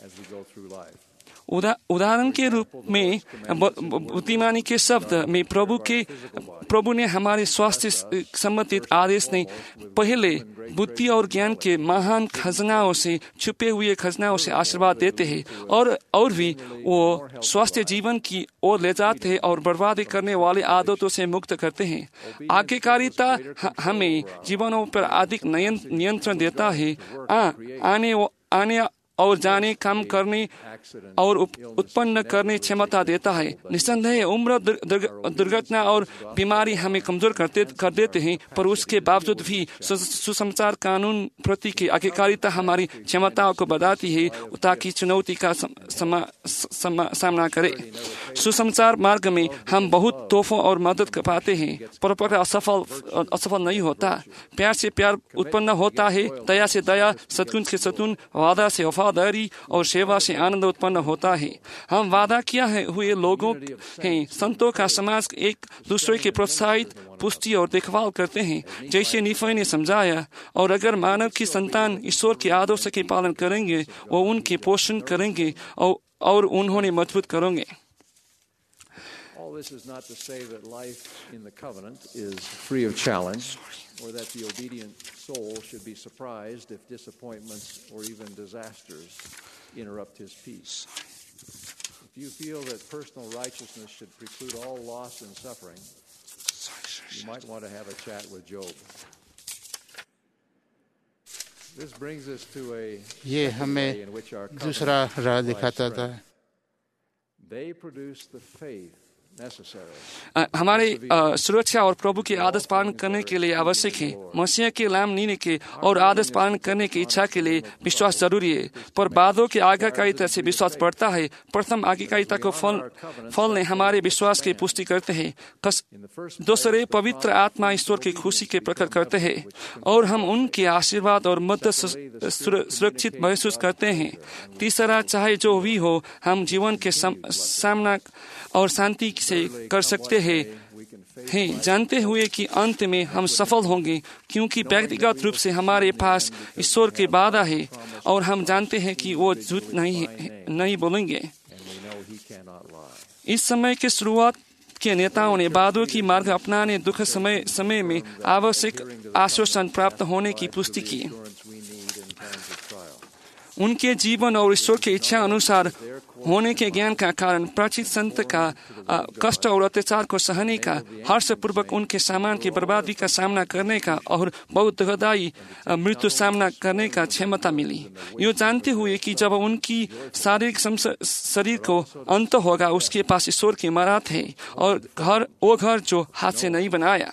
उदाहरण के रूप में बुद्धिमानी के शब्द में प्रभु ने हमारे स्वास्थ्य संबंधित आदेश ने पहले बुद्धि और ज्ञान के महान खजानाओं से, छुपे हुए खजानाओं से आशीर्वाद देते हैं और भी वो स्वास्थ्य जीवन की ओर ले जाते हैं और बर्बादी करने वाले आदतों से मुक्त करते हैं। आज्ञाकारिता हमें जीवनों पर अधिक नियंत्रण देता है, आने और जाने, काम करने और उत्पन्न करने क्षमता देता है। निस्संदेह उम्र, दुर्घटना और बीमारी हमें कमजोर कर देते हैं, पर उसके बावजूद भी सुसमाचार कानून प्रति की आज्ञाकारिता हमारी क्षमताओं को बढ़ाती है ताकि चुनौती का सामना करे। सुसमाचार मार्ग में हम बहुत तोहफों और मदद पाते हैं, पर असफल नहीं होता। प्यार से प्यार उत्पन्न होता है, दया से दया, सद्गुण से सद्गुण, वादा से वफादारी और सेवा से आनंद उत्पन्न होता है। हम वादा किया हुए लोगों हैं, संतों का समाज एक दूसरे के प्रोत्साहित, पुष्टि और देखभाल करते हैं, जैसे नीफई ने समझाया। और अगर मानव की संतान ईश्वर के आदर्श के पालन करेंगे, वो उनके पोषण करेंगे और उन्होंने मजबूत करेंगे। All this is not to say that life in the covenant is free of challenge, or that the obedient soul should be surprised if disappointments or even disasters interrupt his peace. If you feel that personal righteousness should preclude all loss and suffering, you might want to have a chat with Job. This brings us to a ये हमें दूसरा राह दिखाता था। They produce the faith हमारे सुरक्षा और प्रभु के आदेश पालन करने के लिए आवश्यक है। मसीह के नाम लेने के और आदेश पालन करने की इच्छा के लिए विश्वास जरूरी है, पर बादों की आज्ञाकारिता से विश्वास बढ़ता है। प्रथम आज्ञाकारिता को फल ने हमारे विश्वास की पुष्टि करते हैं। दूसरे पवित्र आत्मा ईश्वर की खुशी के प्रकट करते हैं और हम उनके आशीर्वाद और मदद सुरक्षित महसूस करते हैं। तीसरा, चाहे जो भी हो, हम जीवन के सामना और शांति से कर सकते हैं, जानते हुए कि अंत में हम सफल होंगे, क्योंकि व्यक्तिगत रूप से हमारे पास ईश्वर के वादा है और हम जानते हैं कि वो झूठ नहीं बोलेंगे। इस समय के शुरुआत के नेताओं ने वादों की मार्ग अपनाने दुख समय में आवश्यक आश्वासन प्राप्त होने की पुष्टि की। उनके जीवन और ईश्वर की इच्छा अनुसार होने के ज्ञान का कारण प्राचीन संत का कष्ट और अत्याचार को सहने का, हर्षपूर्वक उनके सामान की बर्बादी का सामना करने का और बहुत दुखदायी मृत्यु सामना करने का क्षमता मिली। ये जानते हुए कि जब उनकी शारीरिक शरीर को अंत होगा, उसके पास ईश्वर की इमारत है और वो घर जो हाथ से नहीं बनाया।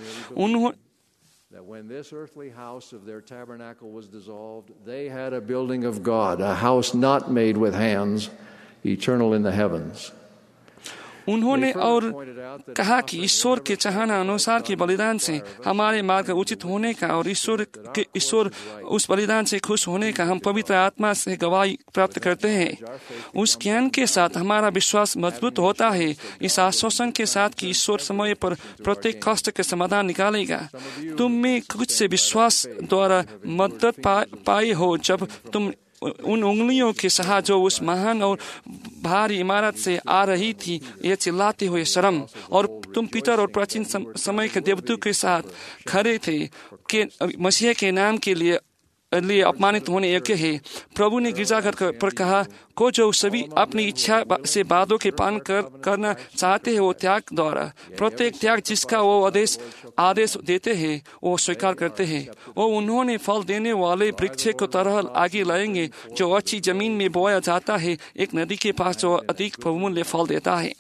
That when this earthly house of their tabernacle was dissolved, they had a building of God, a house not made with hands, eternal in the heavens. उन्होंने और कहा कि ईश्वर के चाहना अनुसार के बलिदान से हमारे मार्ग उचित होने का और ईश्वर उस बलिदान से खुश होने का हम पवित्र आत्मा से गवाही प्राप्त करते हैं। उस ज्ञान के साथ हमारा विश्वास मजबूत होता है, इस आश्वासन के साथ कि ईश्वर समय पर प्रत्येक कष्ट के समाधान निकालेगा। तुम में कुछ से विश्वास द्वारा मदद पाए हो जब तुम उन उंगलियों के साथ जो उस महान और भारी इमारत से आ रही थी, ये चिल्लाते हुए शर्म, और तुम पीटर और प्राचीन समय के देवदूतों के साथ खड़े थे कि मसीह के नाम के लिए अपमानित होने योग्य है। प्रभु ने गिरजाघर पर कहा को जो सभी अपनी इच्छा से बातों के पालन करना चाहते हैं वो त्याग द्वारा प्रत्येक त्याग जिसका वो आदेश देते हैं वो स्वीकार करते हैं। वो उन्होंने फल देने वाले वृक्ष को तरह आगे लाएंगे जो अच्छी जमीन में बोया जाता है, एक नदी के पास जो अधिक बहुमूल्य फल देता है।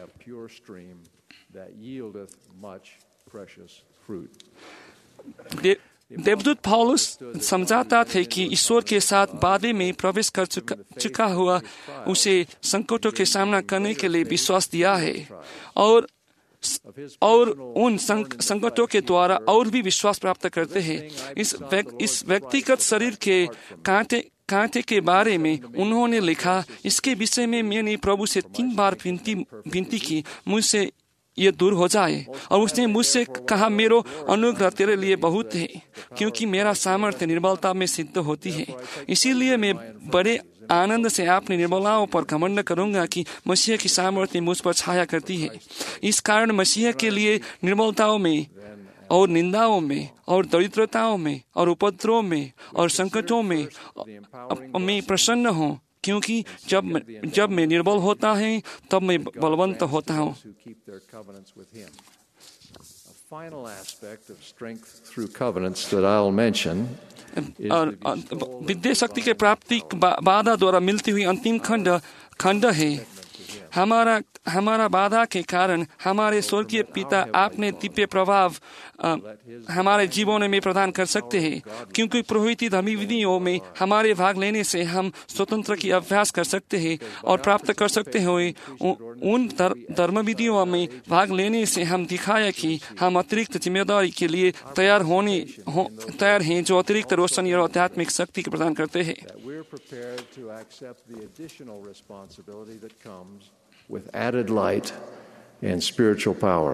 देवदूत पौलुस समझाता थे कि ईश्वर के साथ वादे में प्रवेश कर चुका हुआ उसे संकटों के सामना करने के लिए विश्वास दिया है और उन संकटों के द्वारा और भी विश्वास प्राप्त करते हैं। इस व्यक्तिगत शरीर के कांटे के बारे में उन्होंने लिखा, इसके विषय में मैंने प्रभु से 3 बार विनती की मुझसे ये दूर हो जाए, और उसने मुझसे कहा मेरो अनुग्रह तेरे लिए बहुत है क्योंकि मेरा सामर्थ्य निर्बलता में सिद्ध होती है। इसीलिए मैं बड़े आनंद से अपनी निर्बलताओं पर घमंड करूंगा कि मसीह की सामर्थ्य मुझ पर छाया करती है। इस कारण मसीह के लिए निर्बलताओं में और निंदाओं में और दरिद्रताओं में और उपद्रवों में और संकटों में प्रसन्न हूँ, क्योंकि जब मैं निर्बल होता है तब मैं बलवंत होता हूँ। विद्या शक्ति के प्राप्ति बाधा द्वारा मिलती हुई अंतिम खंड है हमारा बाधा के कारण हमारे स्वर्गीय पिता आपने दिव्य प्रभाव हमारे जीवन में प्रदान कर सकते हैं, क्योंकि पुरोहित धर्मविधियों में हमारे भाग लेने से हम स्वतंत्र की अभ्यास कर सकते हैं और प्राप्त कर सकते हैं। उन धर्मविधियों में भाग लेने से हम दिखाया कि हम अतिरिक्त जिम्मेदारी के लिए तैयार हैं जो अतिरिक्त रोशनी और आध्यात्मिक शक्ति प्रदान करते हैं। With added light and spiritual power.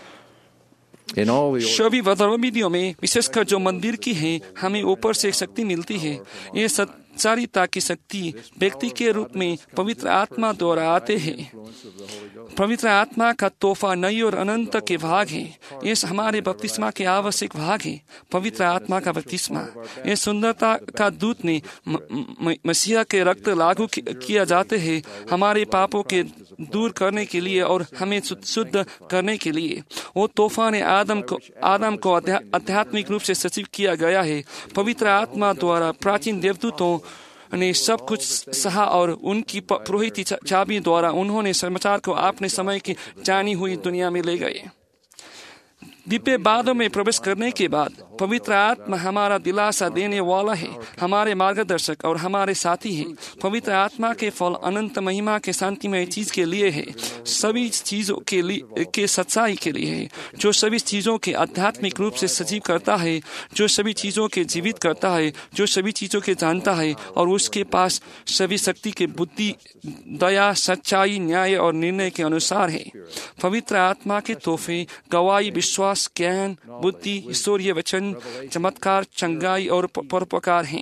सभी धर्मविधियों में विशेषकर जो मंदिर की है हमें ऊपर से शक्ति मिलती है। ये सच्चारिता की शक्ति व्यक्ति के रूप में पवित्र आत्मा द्वारा आते हैं। पवित्र आत्मा का तोहफा नई और अनंत के भाग है। ये हमारे बपतिस्मा के आवश्यक भाग है। पवित्र आत्मा का बपतिस्मा ये सुंदरता का दूत ने मसीहा के रक्त लागू किया जाते हैं हमारे पापों के दूर करने के लिए और हमें शुद्ध करने के लिए। वो तोहफा ने आदम को आध्यात्मिक रूप से सचिव किया गया है। पवित्र आत्मा द्वारा प्राचीन देवदूतों ने सब कुछ सहा और उनकी पुरोहित चाबी द्वारा उन्होंने समाचार को अपने समय की जानी हुई दुनिया में ले गए। दिव्य बादों में प्रवेश करने के बाद पवित्र आत्मा हमारा दिलासा देने वाला है, हमारे मार्गदर्शक और हमारे साथी है। पवित्र आत्मा के फल अनंत महिमा के शांतिमय चीज के लिए है, सभी चीजों के सच्चाई के लिए है, जो सभी चीजों के आध्यात्मिक रूप से सजीव करता है, जो सभी चीजों के जीवित करता है, जो सभी चीजों के जानता है और उसके पास सभी शक्ति के बुद्धि, दया, सच्चाई, न्याय और निर्णय के अनुसार है। पवित्र आत्मा के तोहफे गवाही, विश्वास, ज्ञान, बुद्धि, ईश्वरीय वचन, चमत्कार, चंगाई और परोपकार हैं।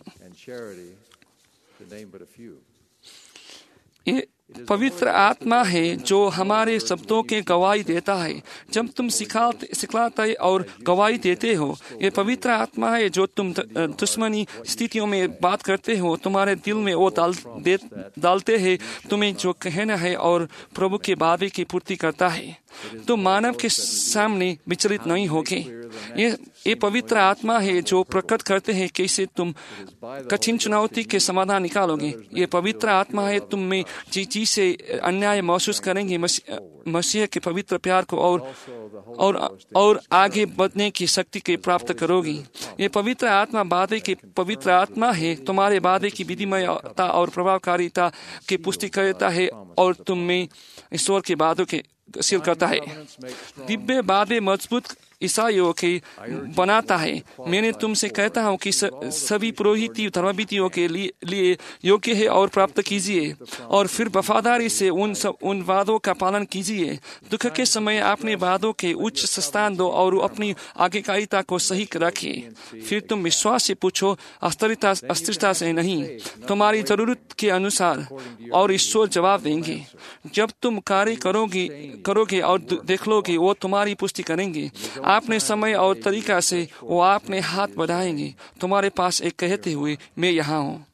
ये पवित्र आत्मा है जो हमारे शब्दों के गवाही देता है जब तुम सिखलाते और गवाही देते हो। ये पवित्र आत्मा है जो तुम दुश्मनी स्थितियों में बात करते हो, तुम्हारे दिल में वो डालते हैं तुम्हें जो कहना है और प्रभु के वादे की पूर्ति करता है। तुम मानव के सामने विचलित नहीं होगे। ये पवित्र आत्मा है जो प्रकट करते हैं कैसे तुम कठिन चुनौती के समाधान निकालोगे। ये पवित्र आत्मा है तुम में जी से अन्याय महसूस करेंगे मसीह के पवित्र प्यार को और आगे बढ़ने की शक्ति के प्राप्त करोगी। ये पवित्र आत्मा वादे की पवित्र आत्मा है, तुम्हारे वादे की विधिमयता और प्रभावकारिता की पुष्टि करता है और तुम में ईश्वर के वादों के शील करता है। दिव्य बातें मजबूत ईसाइयों के बनाता है। मैंने तुमसे कहता हूँ कि सभी पुरोहिती धर्मविधियों के लिए योग्य है और प्राप्त कीजिए, और फिर वफादारी से उन वादों का पालन कीजिए। दुख के समय अपने वादों के उच्च स्थान दो और अपनी आज्ञाकारिता को सही रखिए। फिर तुम विश्वास से पूछो, अस्थिरता से नहीं, तुम्हारी जरूरत के अनुसार, और ईश्वर जवाब देंगे। जब तुम कार्य करोगे और देख लोगे, वो तुम्हारी पुष्टि करेंगे। आपने समय और तरीका से वो आपने हाथ बढ़ाएंगे तुम्हारे पास एक कहते हुए, मैं यहाँ हूँ।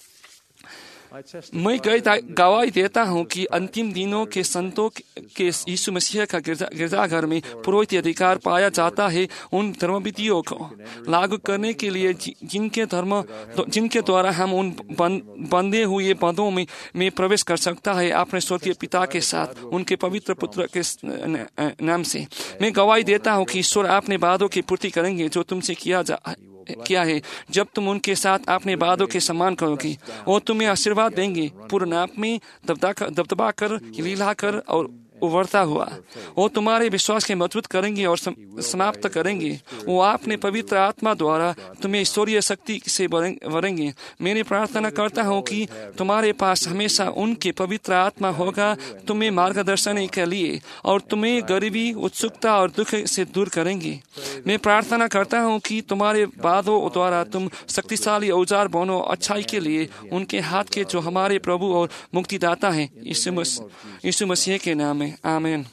मैं गवाही देता हूँ कि अंतिम दिनों के संतों के यीशु मसीह का गिरजाघर में पुरोहित अधिकार पाया जाता है उन धर्मविधियों को लागू करने के लिए जिनके द्वारा हम उन बंधे हुए पदों में प्रवेश कर सकता है अपने स्वर्गीय पिता के साथ उनके पवित्र पुत्र के नाम से। मैं गवाही देता हूँ कि ईश्वर अपने वादों की पूर्ति करेंगे जो तुमसे किया है। जब तुम उनके साथ अपने वादों के सम्मान करोगे, वो तुम्हें आशीर्वाद देंगे, पूर्ण आप में दबदबा कर, लीला कर और उभरता हुआ। वो तुम्हारे विश्वास के मजबूत करेंगे और समाप्त करेंगे। वो अपने पवित्र आत्मा द्वारा तुम्हें ईश्वरीय शक्ति से भरेंगे। मैंने प्रार्थना करता हूँ कि तुम्हारे पास हमेशा उनके पवित्र आत्मा होगा तुम्हें मार्गदर्शन के लिए, और तुम्हें गरीबी, उत्सुकता और दुख से दूर करेंगे। मैं प्रार्थना करता हूँ कि तुम्हारे वादों द्वारा तुम शक्तिशाली औजार बनो अच्छाई के लिए उनके हाथ के, जो हमारे प्रभु और मुक्तिदाता हैं, यीशु मसीह के नाम में। आमीन।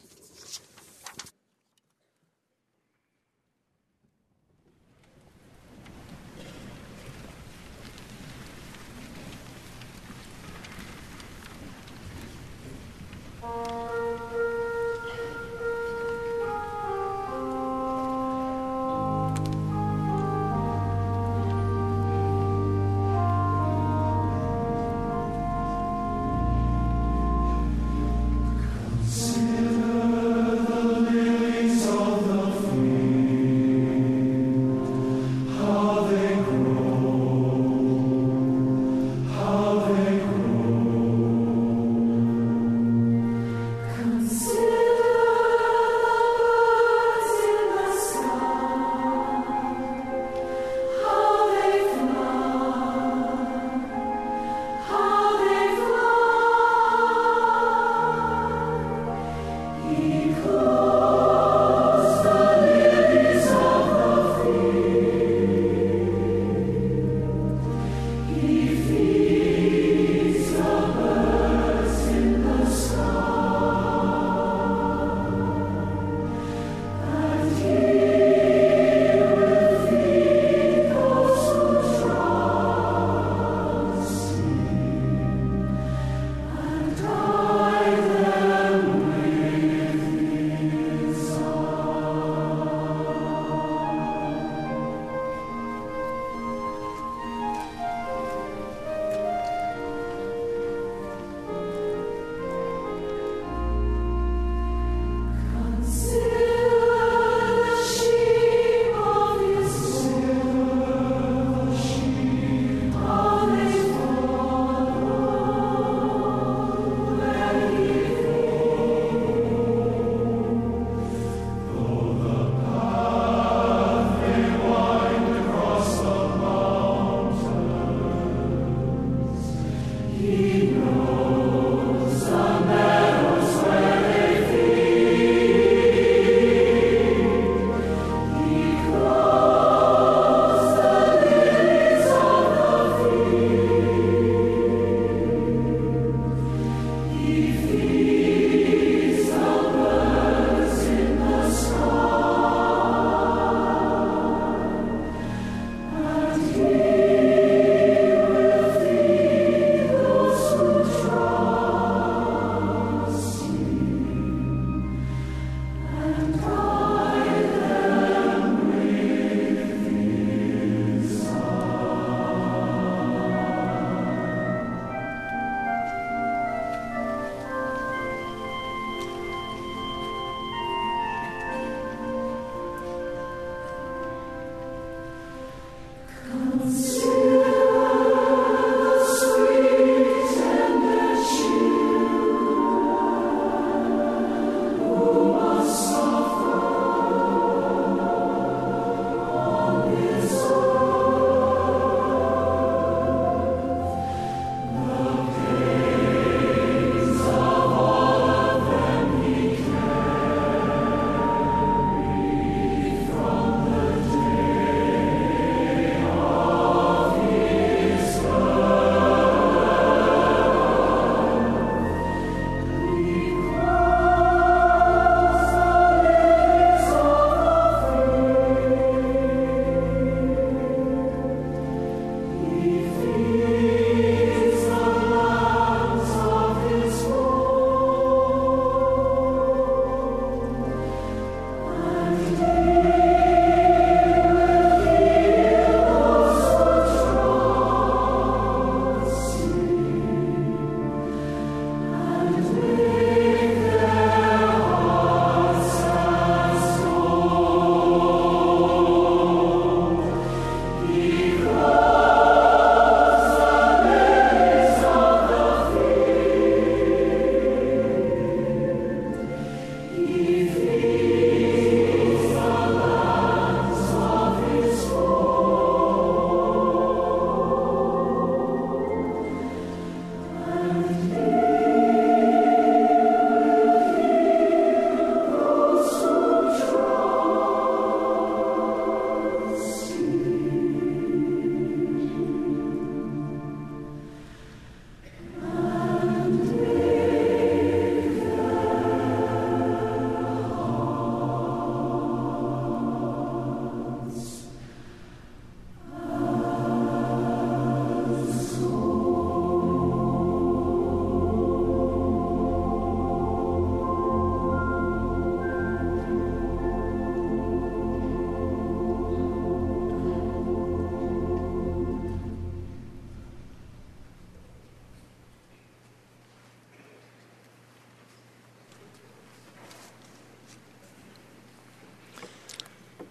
Consider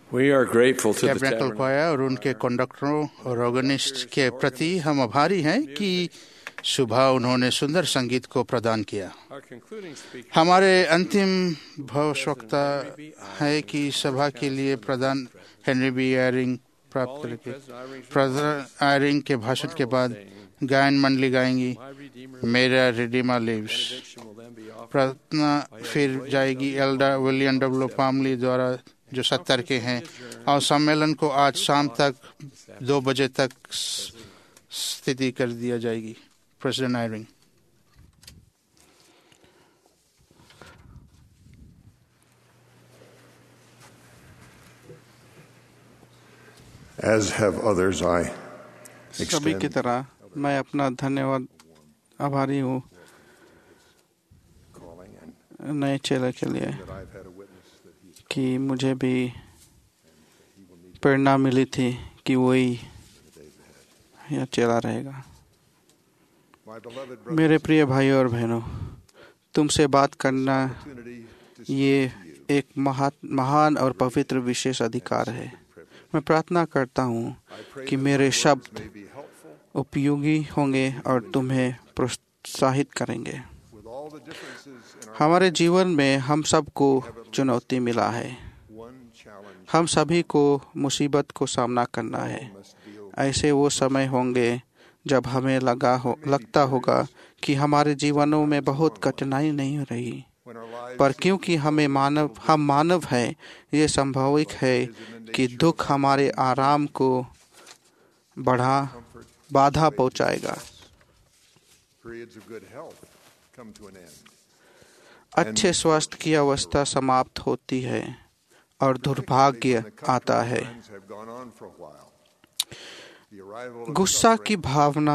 We are grateful to the tabernacle Tabernacle choir और उनके कंडक्टरों और ऑर्गेनिस्ट के प्रति हम आभारी हैं कि सुबह उन्होंने सुंदर संगीत को प्रदान किया। Our concluding speaker हमारे अंतिम भविष्यवक्ता है कि सभा के लिए प्रधान हेनरी बी आयरिंग प्राप्त करके प्रेसिडेंट आयरिंग के भाषण के बाद गायन मंडली गाएंगी मेरा रिडीमर लिव्स। प्रार्थना फिर जाएगी एल्डर विलियम डब्ल्यू पामली द्वारा जो 70 के हैं और सम्मेलन को आज शाम तक 2 बजे तक स्थिति कर दिया जाएगी। President Eyring. As have others, I सभी की तरह मैं अपना धन्यवाद आभारी हूँ नए चेले के लिए कि मुझे भी प्रेरणा मिली थी कि वही यह चेला रहेगा। मेरे प्रिय भाइयों और बहनों, तुमसे बात करना ये एक महान और पवित्र विशेष अधिकार है। मैं प्रार्थना करता हूँ कि मेरे शब्द उपयोगी होंगे और तुम्हें प्रोत्साहित करेंगे। हमारे जीवन में हम सबको चुनौती मिला है। हम सभी को मुसीबत को सामना करना है। ऐसे वो समय होंगे जब हमें लगता होगा कि हमारे जीवनों में बहुत कठिनाई नहीं हो रही, पर क्योंकि हम मानव हैं, ये संभाविक है कि दुख हमारे आराम को बाधा पहुंचाएगा। अच्छे स्वास्थ्य की अवस्था समाप्त होती है और दुर्भाग्य आता है। गुस्सा की भावना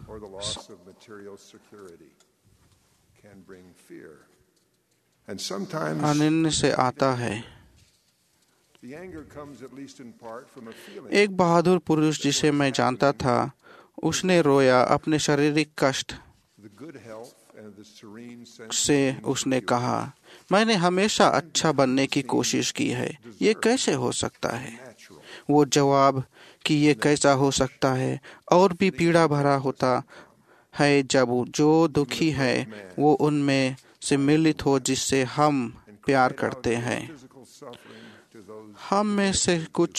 अनन्य से आता है। एक बहादुर पुरुष जिसे मैं जानता था, उसने रोया अपने शारीरिक कष्ट से। उसने कहा, मैंने हमेशा अच्छा बनने की कोशिश की है, ये कैसे हो सकता है? वो जवाब कि ये कैसा हो सकता है और भी पीड़ा भरा होता है जब जो दुखी है वो उनमें से मिलित हो जिससे हम प्यार करते हैं। हम में से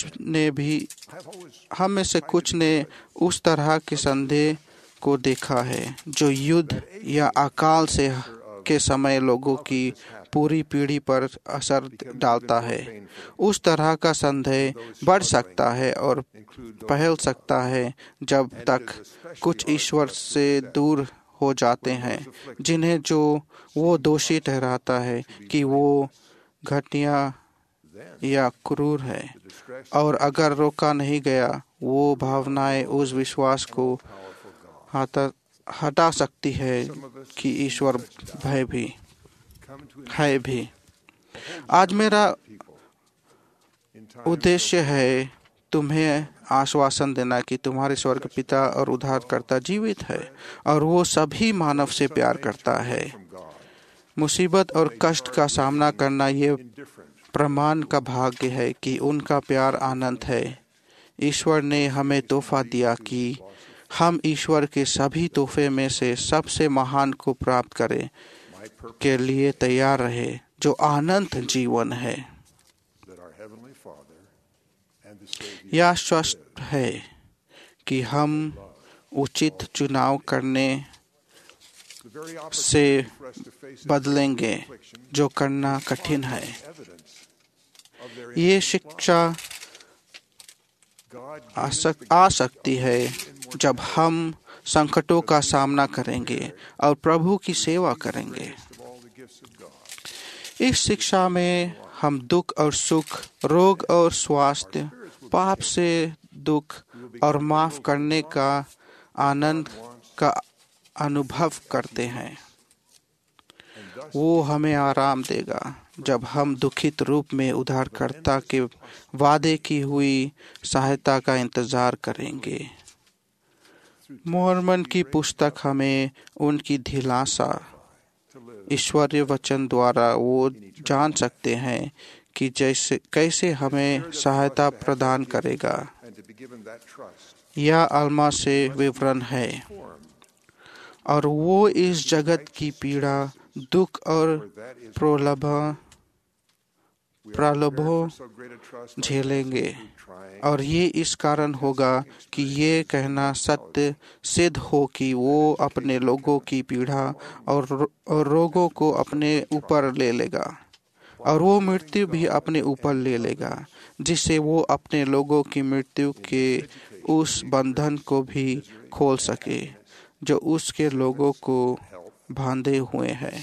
कुछ ने उस तरह के संदेह को देखा है जो युद्ध या अकाल से के समय लोगों की पूरी पीढ़ी पर असर डालता है। उस तरह का संदेह बढ़ सकता है और फैल सकता है जब तक कुछ ईश्वर से दूर हो जाते हैं, जिन्हें जो वो दोषी ठहराता है कि वो घटिया या क्रूर है, और अगर रोका नहीं गया, वो भावनाएं उस विश्वास को हटा सकती है कि ईश्वर भय भी है। आज मेरा उद्देश्य है तुम्हें आश्वासन देना कि तुम्हारे स्वर्ग पिता और उद्धारकर्ता जीवित है और वो सभी मानव से प्यार करता है। मुसीबत और कष्ट का सामना करना ये प्रमाण का भाग्य है कि उनका प्यार अनंत है। ईश्वर ने हमें तोहफा दिया कि हम ईश्वर के सभी तोहफे में से सबसे महान को प्राप्त करें के लिए तैयार रहे, जो अनंत जीवन है। यह स्पष्ट है कि हम उचित चुनाव करने से बदलेंगे जो करना कठिन है। ये शिक्षा आ सकती है जब हम संकटों का सामना करेंगे और प्रभु की सेवा करेंगे। इस शिक्षा में हम दुख और सुख, रोग और स्वास्थ्य, पाप से दुख और माफ करने का आनंद का अनुभव करते हैं। वो हमें आराम देगा जब हम दुखित रूप में उद्धारकर्ता के वादे की हुई सहायता का इंतजार करेंगे। मोहरमन की पुस्तक हमें उनकी दिलासा ईश्वरीय वचन द्वारा वो जान सकते हैं कि कैसे हमें सहायता प्रदान करेगा। यह अल्मा से विवरण है और वो इस जगत की पीड़ा, दुख और प्रलोभों झेलेंगे और ये इस कारण होगा कि ये कहना सत्य सिद्ध हो कि वो अपने लोगों की पीड़ा और रोगों को अपने ऊपर ले लेगा और वो मृत्यु भी अपने ऊपर ले लेगा, जिससे वो अपने लोगों की मृत्यु के उस बंधन को भी खोल सके जो उसके लोगों को बांधे हुए है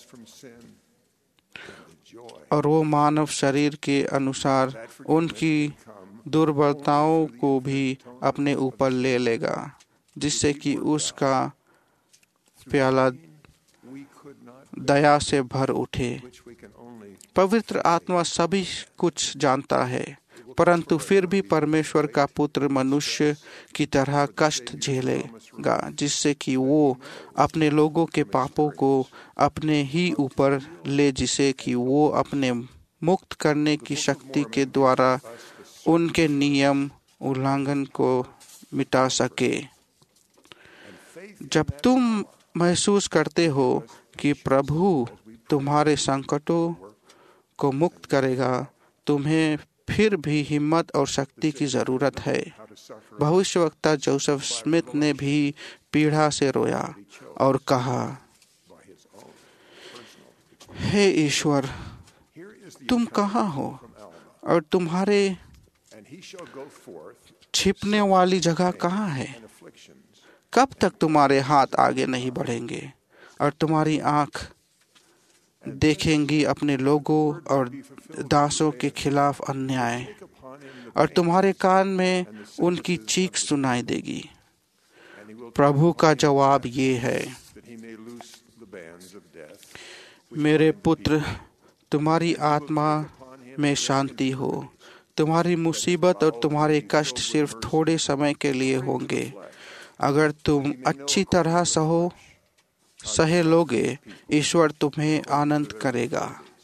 और वो मानव शरीर के अनुसार उनकी दुर्बलताओं को भी अपने ऊपर ले लेगा, जिससे कि उसका प्याला दया से भर उठे। पवित्र आत्मा सभी कुछ जानता है, परंतु फिर भी परमेश्वर का पुत्र मनुष्य की तरह कष्ट झेलेगा, जिससे कि वो अपने लोगों के पापों को अपने ही ऊपर ले, जिसे कि वो अपने मुक्त करने की शक्ति के द्वारा उनके नियम उल्लंघन को मिटा सके। जब तुम महसूस करते हो कि प्रभु तुम्हारे संकटों को मुक्त करेगा, तुम्हें फिर भी हिम्मत और शक्ति की जरूरत है। भविष्यवक्ता जोसेफ स्मिथ ने भी पीड़ा से रोया और कहा, हे ईश्वर, तुम कहाँ हो और तुम्हारे छिपने वाली जगह कहाँ है? कब तक तुम्हारे हाथ आगे नहीं बढ़ेंगे और तुम्हारी आंख देखेंगी अपने लोगों और दासों के खिलाफ अन्याय, और तुम्हारे कान में उनकी चीख सुनाई देगी। प्रभु का जवाब ये है, मेरे पुत्र, तुम्हारी आत्मा में शांति हो। तुम्हारी मुसीबत और तुम्हारे कष्ट सिर्फ थोड़े समय के लिए होंगे। अगर तुम अच्छी तरह सहे लोगे, ईश्वर तुम्हें आनंद करेगा।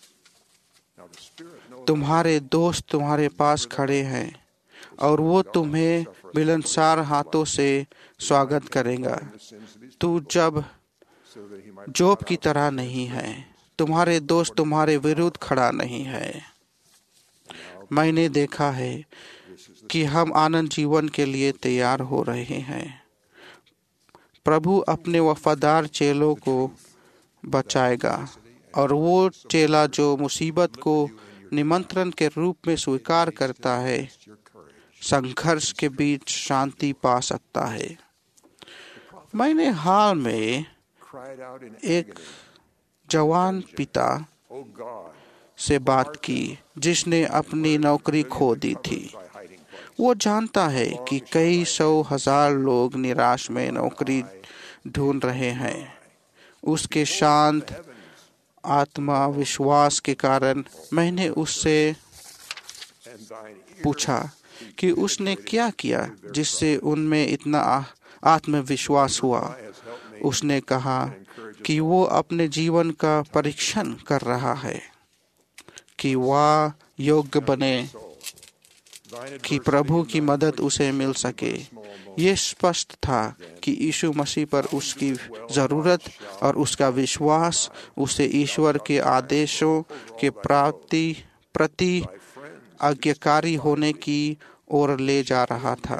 तुम्हारे दोस्त तुम्हारे पास खड़े हैं और वो तुम्हें मिलनसार हाथों से स्वागत करेगा। तू जब जोब की तरह नहीं है, तुम्हारे दोस्त तुम्हारे विरुद्ध खड़ा नहीं है। मैंने देखा है कि हम आनंद जीवन के लिए तैयार हो रहे हैं। प्रभु अपने वफादार चेलों को बचाएगा और वो चेला जो मुसीबत को निमंत्रण के रूप में स्वीकार करता है, संघर्ष के बीच शांति पा सकता है। मैंने हाल में एक जवान पिता से बात की जिसने अपनी नौकरी खो दी थी। वो जानता है कि कई 100,000 लोग निराश में नौकरी ढूंढ रहे हैं। उसके शांत आत्मविश्वास के कारण मैंने उससे पूछा कि उसने क्या किया जिससे उनमें इतना आत्मविश्वास हुआ। उसने कहा कि वो अपने जीवन का परीक्षण कर रहा है कि वह योग्य बने कि प्रभु की मदद उसे मिल सके। ये स्पष्ट था कि यीशु मसीह पर उसकी जरूरत और उसका विश्वास उसे ईश्वर के आदेशों के प्रति आज्ञाकारी होने की ओर ले जा रहा था।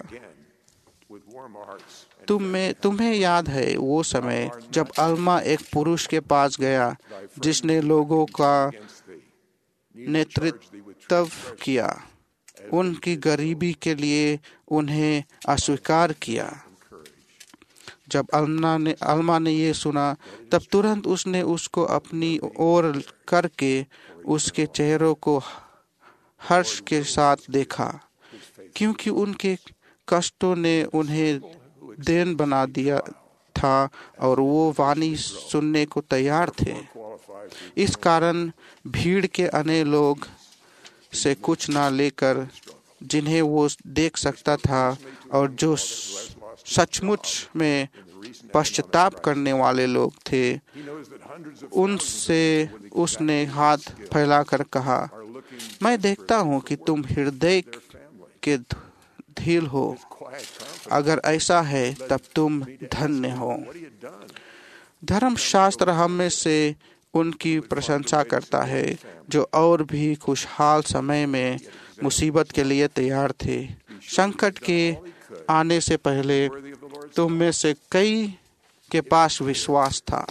तुम्हें याद है वो समय जब अल्मा एक पुरुष के पास गया जिसने लोगों का नेतृत्व किया, उनकी गरीबी के लिए उन्हें अस्वीकार किया। जब अल्मा ने ये सुना, तब तुरंत उसने उसको अपनी ओर करके उसके चेहरों को हर्ष के साथ देखा, क्योंकि उनके कष्टों ने उन्हें देन बना दिया था और वो वाणी सुनने को तैयार थे। इस कारण भीड़ के अन्य लोग से कुछ ना लेकर जिन्हें वो देख सकता था और जो सचमुच में पश्चाताप करने वाले लोग थे, उनसे उसने हाथ फैलाकर कहा, मैं देखता हूँ कि तुम हृदय के धीर हो। अगर ऐसा है तब तुम धन्य हो। धर्मशास्त्र हम में से उनकी प्रशंसा करता है जो और भी खुशहाल समय में मुसीबत के लिए तैयार थे। संकट के आने से पहले तुम में से कई के पास विश्वास था।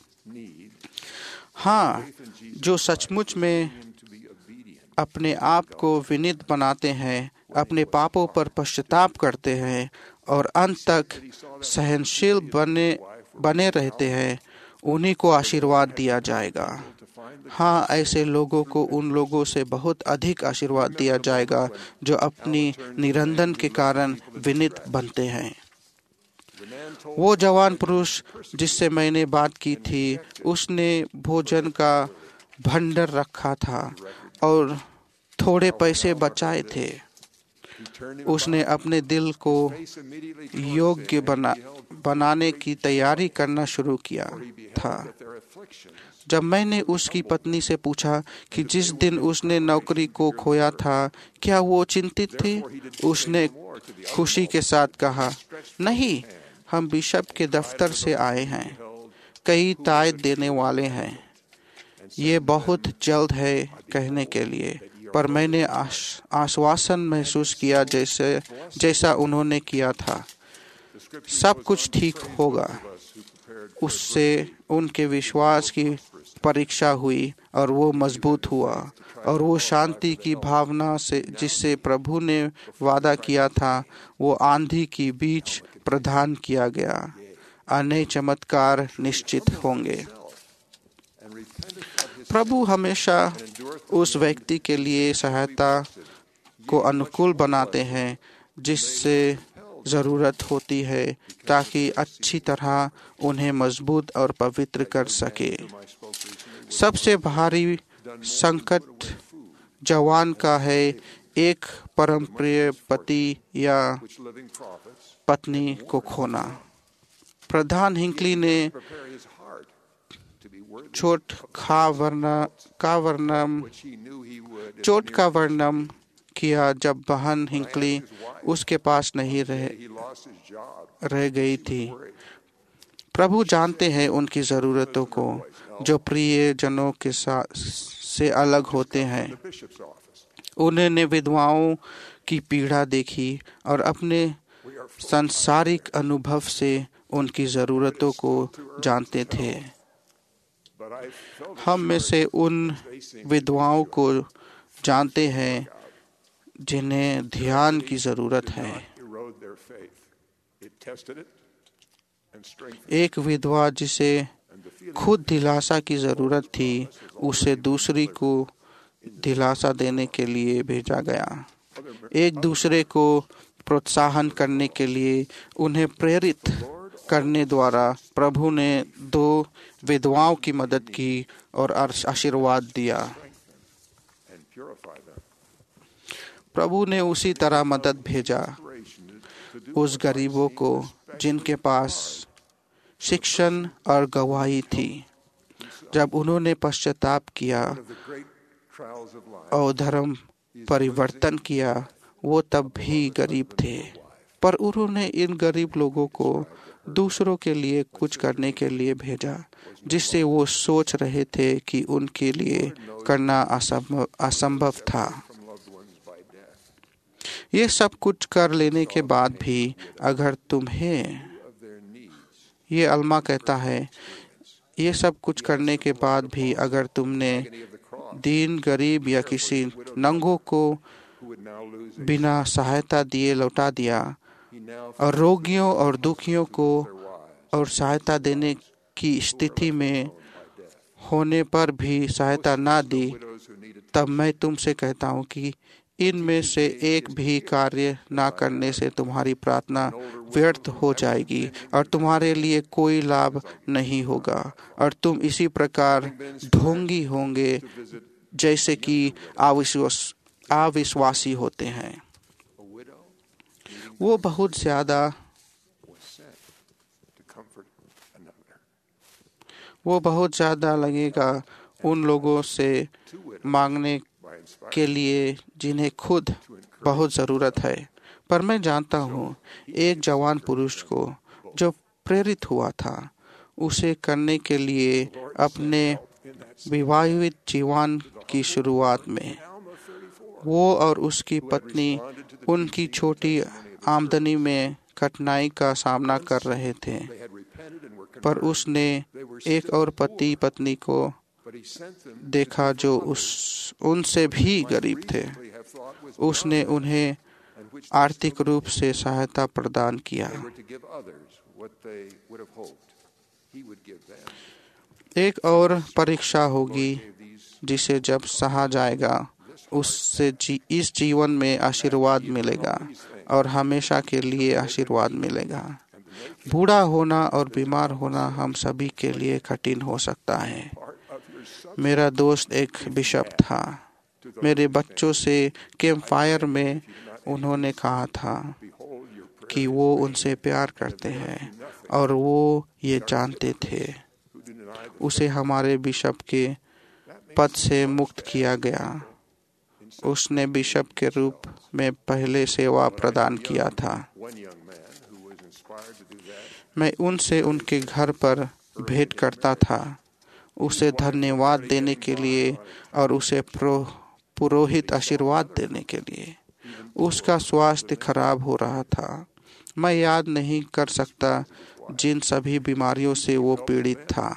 हाँ, जो सचमुच में अपने आप को विनीत बनाते हैं, अपने पापों पर पश्चाताप करते हैं और अंत तक सहनशील बने रहते हैं, उन्हीं को आशीर्वाद दिया जाएगा। हाँ, ऐसे लोगों को उन लोगों से बहुत अधिक आशीर्वाद दिया जाएगा जो अपनी निरंजन के कारण विनीत बनते हैं। वो जवान पुरुष जिससे मैंने बात की थी, उसने भोजन का भंडार रखा था और थोड़े पैसे बचाए थे। उसने अपने दिल को योग्य बनाने की तैयारी करना शुरू किया था। जब मैंने उसकी पत्नी से पूछा कि जिस दिन उसने नौकरी को खोया था, क्या वो चिंतित थी, उसने खुशी के साथ कहा, नहीं, हम बिशप के दफ्तर से आए हैं, कई तायत देने वाले हैं। ये बहुत जल्द है कहने के लिए, पर मैंने आश्वासन महसूस किया जैसा उन्होंने किया था। सब कुछ ठीक होगा। उससे उनके विश्वास की परीक्षा हुई और वो मजबूत हुआ और वो शांति की भावना से जिससे प्रभु ने वादा किया था, वो आंधी के बीच प्रदान किया गया। अनेक चमत्कार निश्चित होंगे। प्रभु हमेशा उस व्यक्ति के लिए सहायता को अनुकूल बनाते हैं जिससे ज़रूरत होती है, ताकि अच्छी तरह उन्हें मजबूत और पवित्र कर सके। सबसे भारी संकट जवान का है एक परमप्रिय पति या पत्नी को खोना। प्रधान हिंकली ने चोट का वर्णन किया जब बहन हिंकली उसके पास नहीं रह गई थी। प्रभु जानते हैं उनकी ज़रूरतों को जो प्रिय जनों के साथ से अलग होते हैं। उन्होंने विधवाओं की पीड़ा देखी और अपने सांसारिक अनुभव से उनकी ज़रूरतों को जानते थे। हम में से उन विधवाओं को जानते हैं जिन्हें ध्यान की ज़रूरत है। एक विधवा जिसे खुद दिलासा की ज़रूरत थी, उसे दूसरी को दिलासा देने के लिए भेजा गया। एक दूसरे को प्रोत्साहन करने के लिए उन्हें प्रेरित करने द्वारा प्रभु ने दो विधवाओं की मदद की और आशीर्वाद दिया। प्रभु ने उसी तरह मदद भेजा उस गरीबों को जिनके पास शिक्षण और गवाही थी। जब उन्होंने पश्चाताप किया और धर्म परिवर्तन किया, वो तब भी गरीब थे, पर उन्होंने इन गरीब लोगों को दूसरों के लिए कुछ करने के लिए भेजा जिससे वो सोच रहे थे कि उनके लिए करना असंभव था। ये सब कुछ कर लेने के बाद भी अगर तुम्हें, ये अल्मा कहता है, ये सब कुछ करने के बाद भी अगर तुमने दीन गरीब या किसी नंगों को बिना सहायता दिए लौटा दिया और रोगियों और दुखियों को और सहायता देने की स्थिति में होने पर भी सहायता ना दी, तब मैं तुमसे कहता हूँ कि इनमें से एक भी कार्य ना करने से तुम्हारी प्रार्थना व्यर्थ हो जाएगी और तुम्हारे लिए कोई लाभ नहीं होगा और तुम इसी प्रकार ढोंगी होंगे जैसे कि अविश्वासी होते हैं। वो बहुत ज़्यादा लगेगा उन लोगों से मांगने के लिए जिन्हें खुद बहुत ज़रूरत है। पर मैं जानता हूँ एक जवान पुरुष को जो प्रेरित हुआ था उसे करने के लिए अपने विवाहित जीवन की शुरुआत में। वो और उसकी पत्नी उनकी छोटी आमदनी में कठिनाई का सामना कर रहे थे, पर उसने एक और पति पत्नी को देखा जो उनसे भी गरीब थे। उसने उन्हें आर्थिक रूप से सहायता प्रदान किया। एक और परीक्षा होगी जिसे जब सहा जाएगा उससे इस जीवन में आशीर्वाद मिलेगा और हमेशा के लिए आशीर्वाद मिलेगा। बूढ़ा होना और बीमार होना हम सभी के लिए कठिन हो सकता है। मेरा दोस्त एक बिशप था। मेरे बच्चों से कैंप फायर में उन्होंने कहा था कि वो उनसे प्यार करते हैं और वो ये जानते थे। उसे हमारे बिशप के पद से मुक्त किया गया। उसने बिशप के रूप में पहले सेवा प्रदान किया था। मैं उनसे उनके घर पर भेंट करता था, उसे धन्यवाद देने के लिए और उसे पुरोहित आशीर्वाद देने के लिए। उसका स्वास्थ्य खराब हो रहा था। मैं याद नहीं कर सकता जिन सभी बीमारियों से वो पीड़ित था।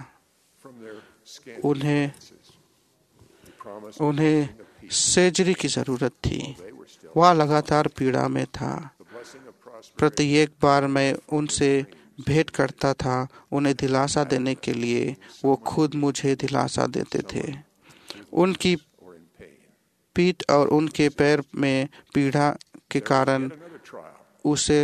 उन्हें सर्जरी की जरूरत थी। वह लगातार पीड़ा में था। प्रत्येक बार मैं उनसे भेंट करता था, उन्हें दिलासा देने के लिए वो खुद मुझे दिलासा देते थे। उनकी पीठ और उनके पैर में पीड़ा के कारण उसे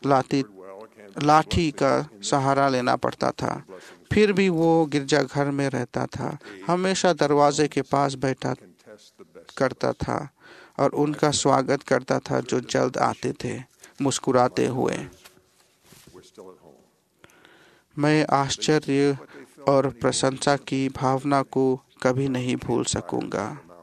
लाठी का सहारा लेना पड़ता था। फिर भी वो गिरजाघर में रहता था, हमेशा दरवाजे के पास बैठा करता था और उनका स्वागत करता था जो जल्द आते थे मुस्कुराते हुए। मैं आश्चर्य और प्रशंसा की भावना को कभी नहीं भूल सकूंगा।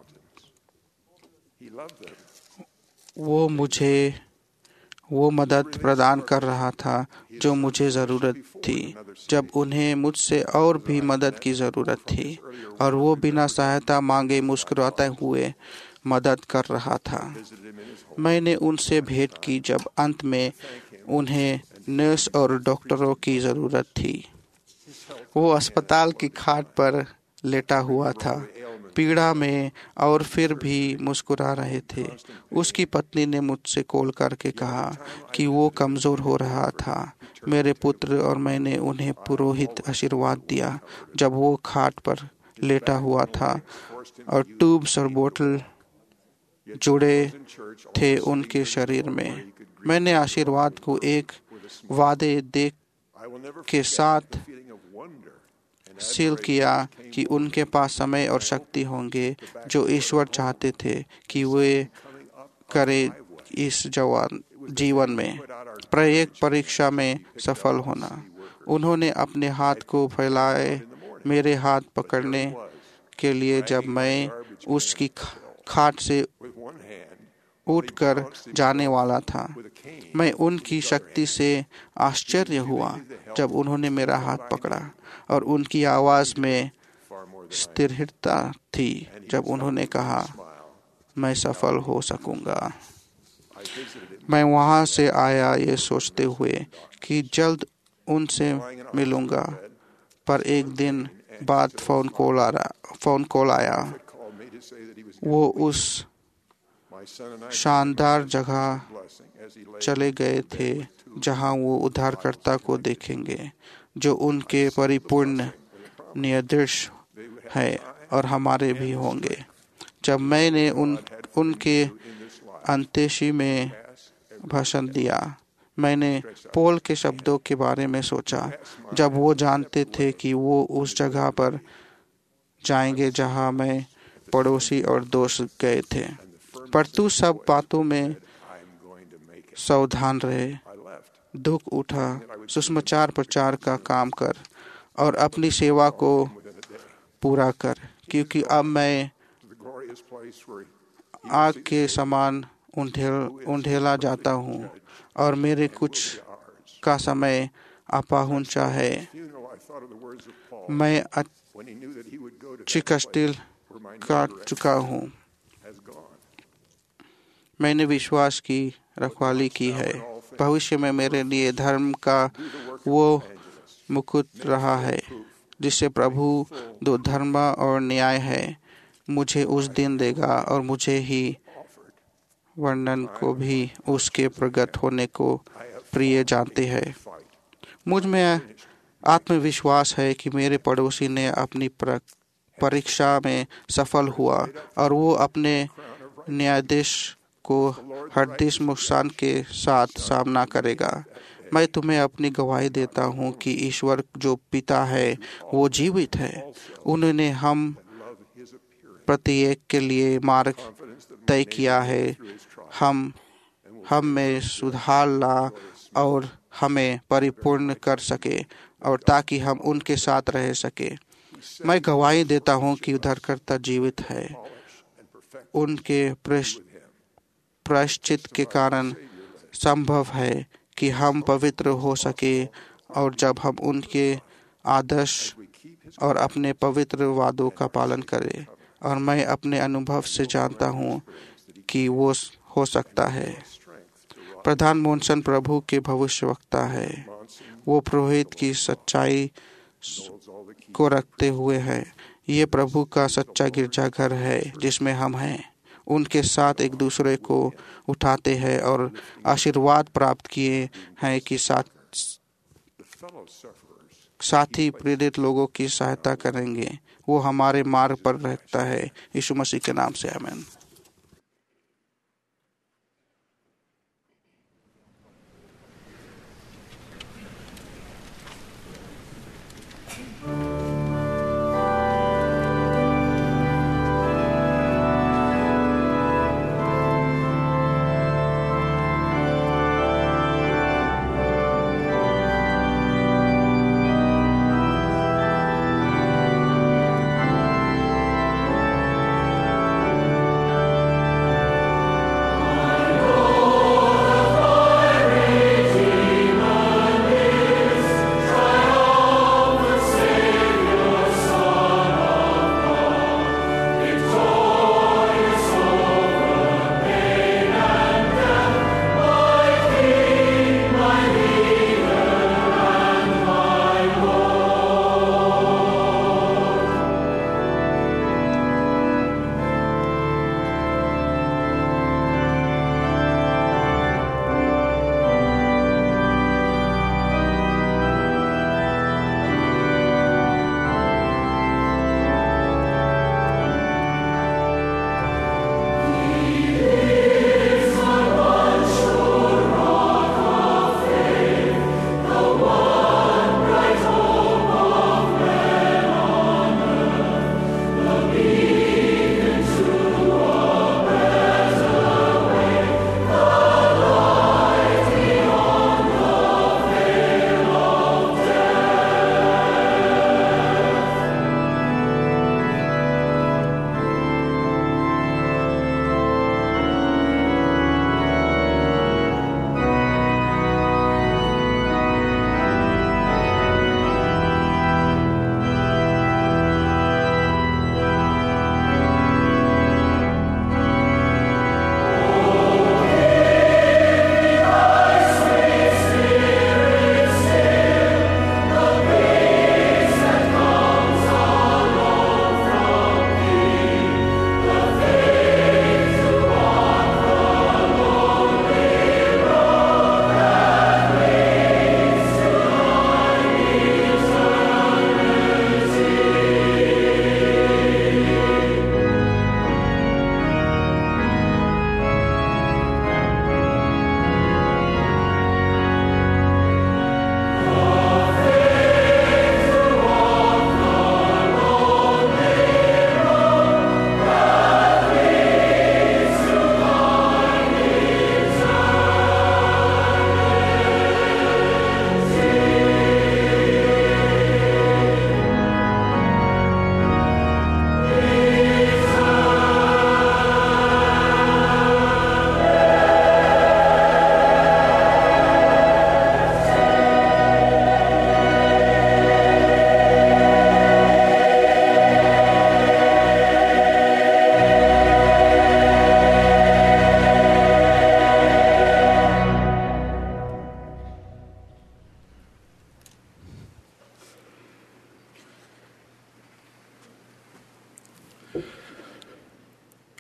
वो मुझे वो मदद प्रदान कर रहा था जो मुझे ज़रूरत थी, जब उन्हें मुझसे और भी मदद की ज़रूरत थी, और वो बिना सहायता मांगे मुस्कुराते हुए मदद कर रहा था। मैंने उनसे भेंट की जब अंत में उन्हें नर्स और डॉक्टरों की ज़रूरत थी। वो अस्पताल की खाट पर लेटा हुआ था, पीड़ा में, और फिर भी मुस्कुरा रहे थे। उसकी पत्नी ने मुझसे कॉल करके कहा कि वो कमज़ोर हो रहा था। मेरे पुत्र और मैंने उन्हें पुरोहित आशीर्वाद दिया जब वो खाट पर लेटा हुआ था और ट्यूब्स और बोतल जुड़े थे उनके शरीर में। मैंने आशीर्वाद को एक वादे देख के साथ सील किया कि उनके पास समय और शक्ति होंगे जो ईश्वर चाहते थे कि वे करे इस जीवन में प्रत्येक परीक्षा में सफल होना। उन्होंने अपने हाथ को फैलाए मेरे हाथ पकड़ने के लिए जब मैं उसकी खाट से उठकर जाने वाला था। मैं उनकी शक्ति से आश्चर्य हुआ जब उन्होंने मेरा हाथ पकड़ा, और उनकी आवाज़ में स्थिरता थी जब उन्होंने कहा, मैं सफल हो सकूंगा। मैं वहां से आया ये सोचते हुए कि जल्द उनसे मिलूंगा, पर एक दिन बाद फोन कॉल आया। वो उस शानदार जगह चले गए थे जहां वो उद्धारकर्ता को देखेंगे जो उनके परिपूर्ण निर्देश है और हमारे भी होंगे। जब मैंने उनके अंत्येष्टि में भाषण दिया, मैंने पॉल के शब्दों के बारे में सोचा जब वो जानते थे कि वो उस जगह पर जाएंगे जहां मैं, पड़ोसी और दोस्त गए थे। पर तू सब बातों में सावधान रहे, दुख उठा, सुसमाचार प्रचार का काम कर और अपनी सेवा को पूरा कर, क्योंकि अब मैं आग के समान उंडेला जाता हूँ और मेरे कुछ का समय अपहुंचा है। मैं अच्छी कष्ट काट चुका हूँ। मैंने विश्वास की रखवाली की है। भविष्य में मेरे लिए धर्म का वो मुकुट रहा है जिससे प्रभु दो धर्म और न्याय है मुझे उस दिन देगा और मुझे ही वर्णन को भी उसके प्रकट होने को प्रिय जानते हैं। मुझ में आत्मविश्वास है कि मेरे पड़ोसी ने अपनी परीक्षा में सफल हुआ और वो अपने न्यायाधीश को हरदिश नुकसान के साथ सामना करेगा। मैं तुम्हें अपनी गवाही देता हूँ कि ईश्वर जो पिता है वो जीवित है। उन्होंने हम प्रत्येक के लिए मार्ग तय किया है। हम में सुधार ला और हमें परिपूर्ण कर सके और ताकि हम उनके साथ रह सके। मैं गवाही देता हूँ कि उद्धारकर्ता जीवित है। उनके प्रायश्चित के कारण संभव है कि हम पवित्र हो सके और जब हम उनके आदर्श और अपने पवित्र वादों का पालन करें। और मैं अपने अनुभव से जानता हूँ कि वो हो सकता है। प्रधान मोनसन प्रभु के भविष्यवक्ता है। वो पुरोहित की सच्चाई को रखते हुए है। ये प्रभु का सच्चा गिरजाघर है जिसमें हम हैं। उनके साथ एक दूसरे को उठाते हैं और आशीर्वाद प्राप्त किए हैं कि साथी प्रेरित लोगों की सहायता करेंगे। वो हमारे मार्ग पर रहता है। यीशु मसीह के नाम से आमीन।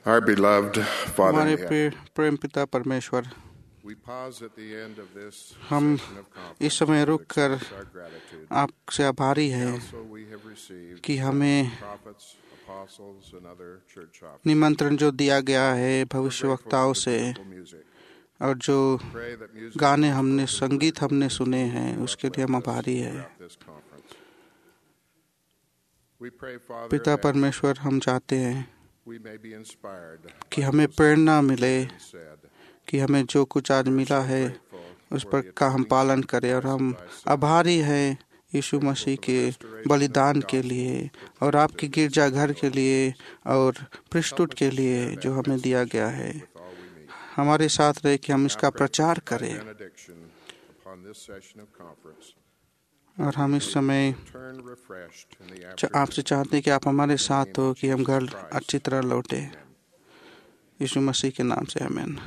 Our beloved Father in हमारे heaven, प्रेम पिता परमेश्वर, we pause at the end of this हम session of conference इस समय रुक to कर express our gratitude. आपसे आभारी हैं Also, we have received कि हमें prophets, apostles, and other church officers. निमंत्रण जो दिया गया है भविष्यवक्ताओं से, और जो गाने हमने संगीत हमने सुने हैं उसके लिए हम आभारी हैं। पिता परमेश्वर, हम चाहते हैं कि हमें प्रेरणा मिले कि हमें जो कुछ आज मिला है उस पर का हम पालन करें, और हम आभारी हैं यीशु मसीह के बलिदान के लिए और आपके गिरजाघर के लिए और प्रीस्टहुड के लिए जो हमें दिया गया है। हमारे साथ रहे कि हम इसका प्रचार करें, और हम इस समय आपसे चाहते हैं कि आप हमारे साथ हो कि हम घर अच्छी तरह लौटे। यीशु मसीह के नाम से आमीन।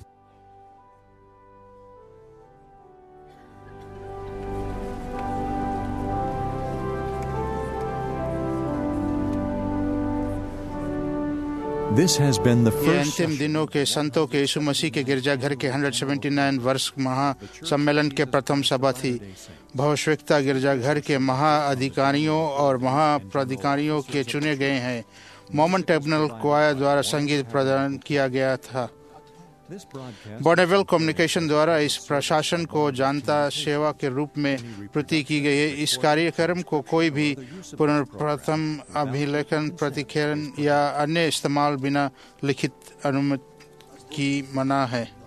This has been the ये first अंतिम दिनों के संतों के यीशु मसीह के गिरजाघर के 179 वर्ष महासम्मेलन के प्रथम सभा थी। भविष्यवक्ता गिरजाघर के महाअधिकारियों और महाप्राधिकारियों के चुने गए हैं। मोमन ट्रिब्यूनल क्वायर द्वारा संगीत प्रदान किया गया था। बॉर्नेविल कम्युनिकेशन द्वारा इस प्रशासन को जनता सेवा के रूप में प्रति की गई है। इस कार्यक्रम को कोई भी पुनर्प्रथम अभिलेखन, प्रतिखेरण या अन्य इस्तेमाल बिना लिखित अनुमति की मना है।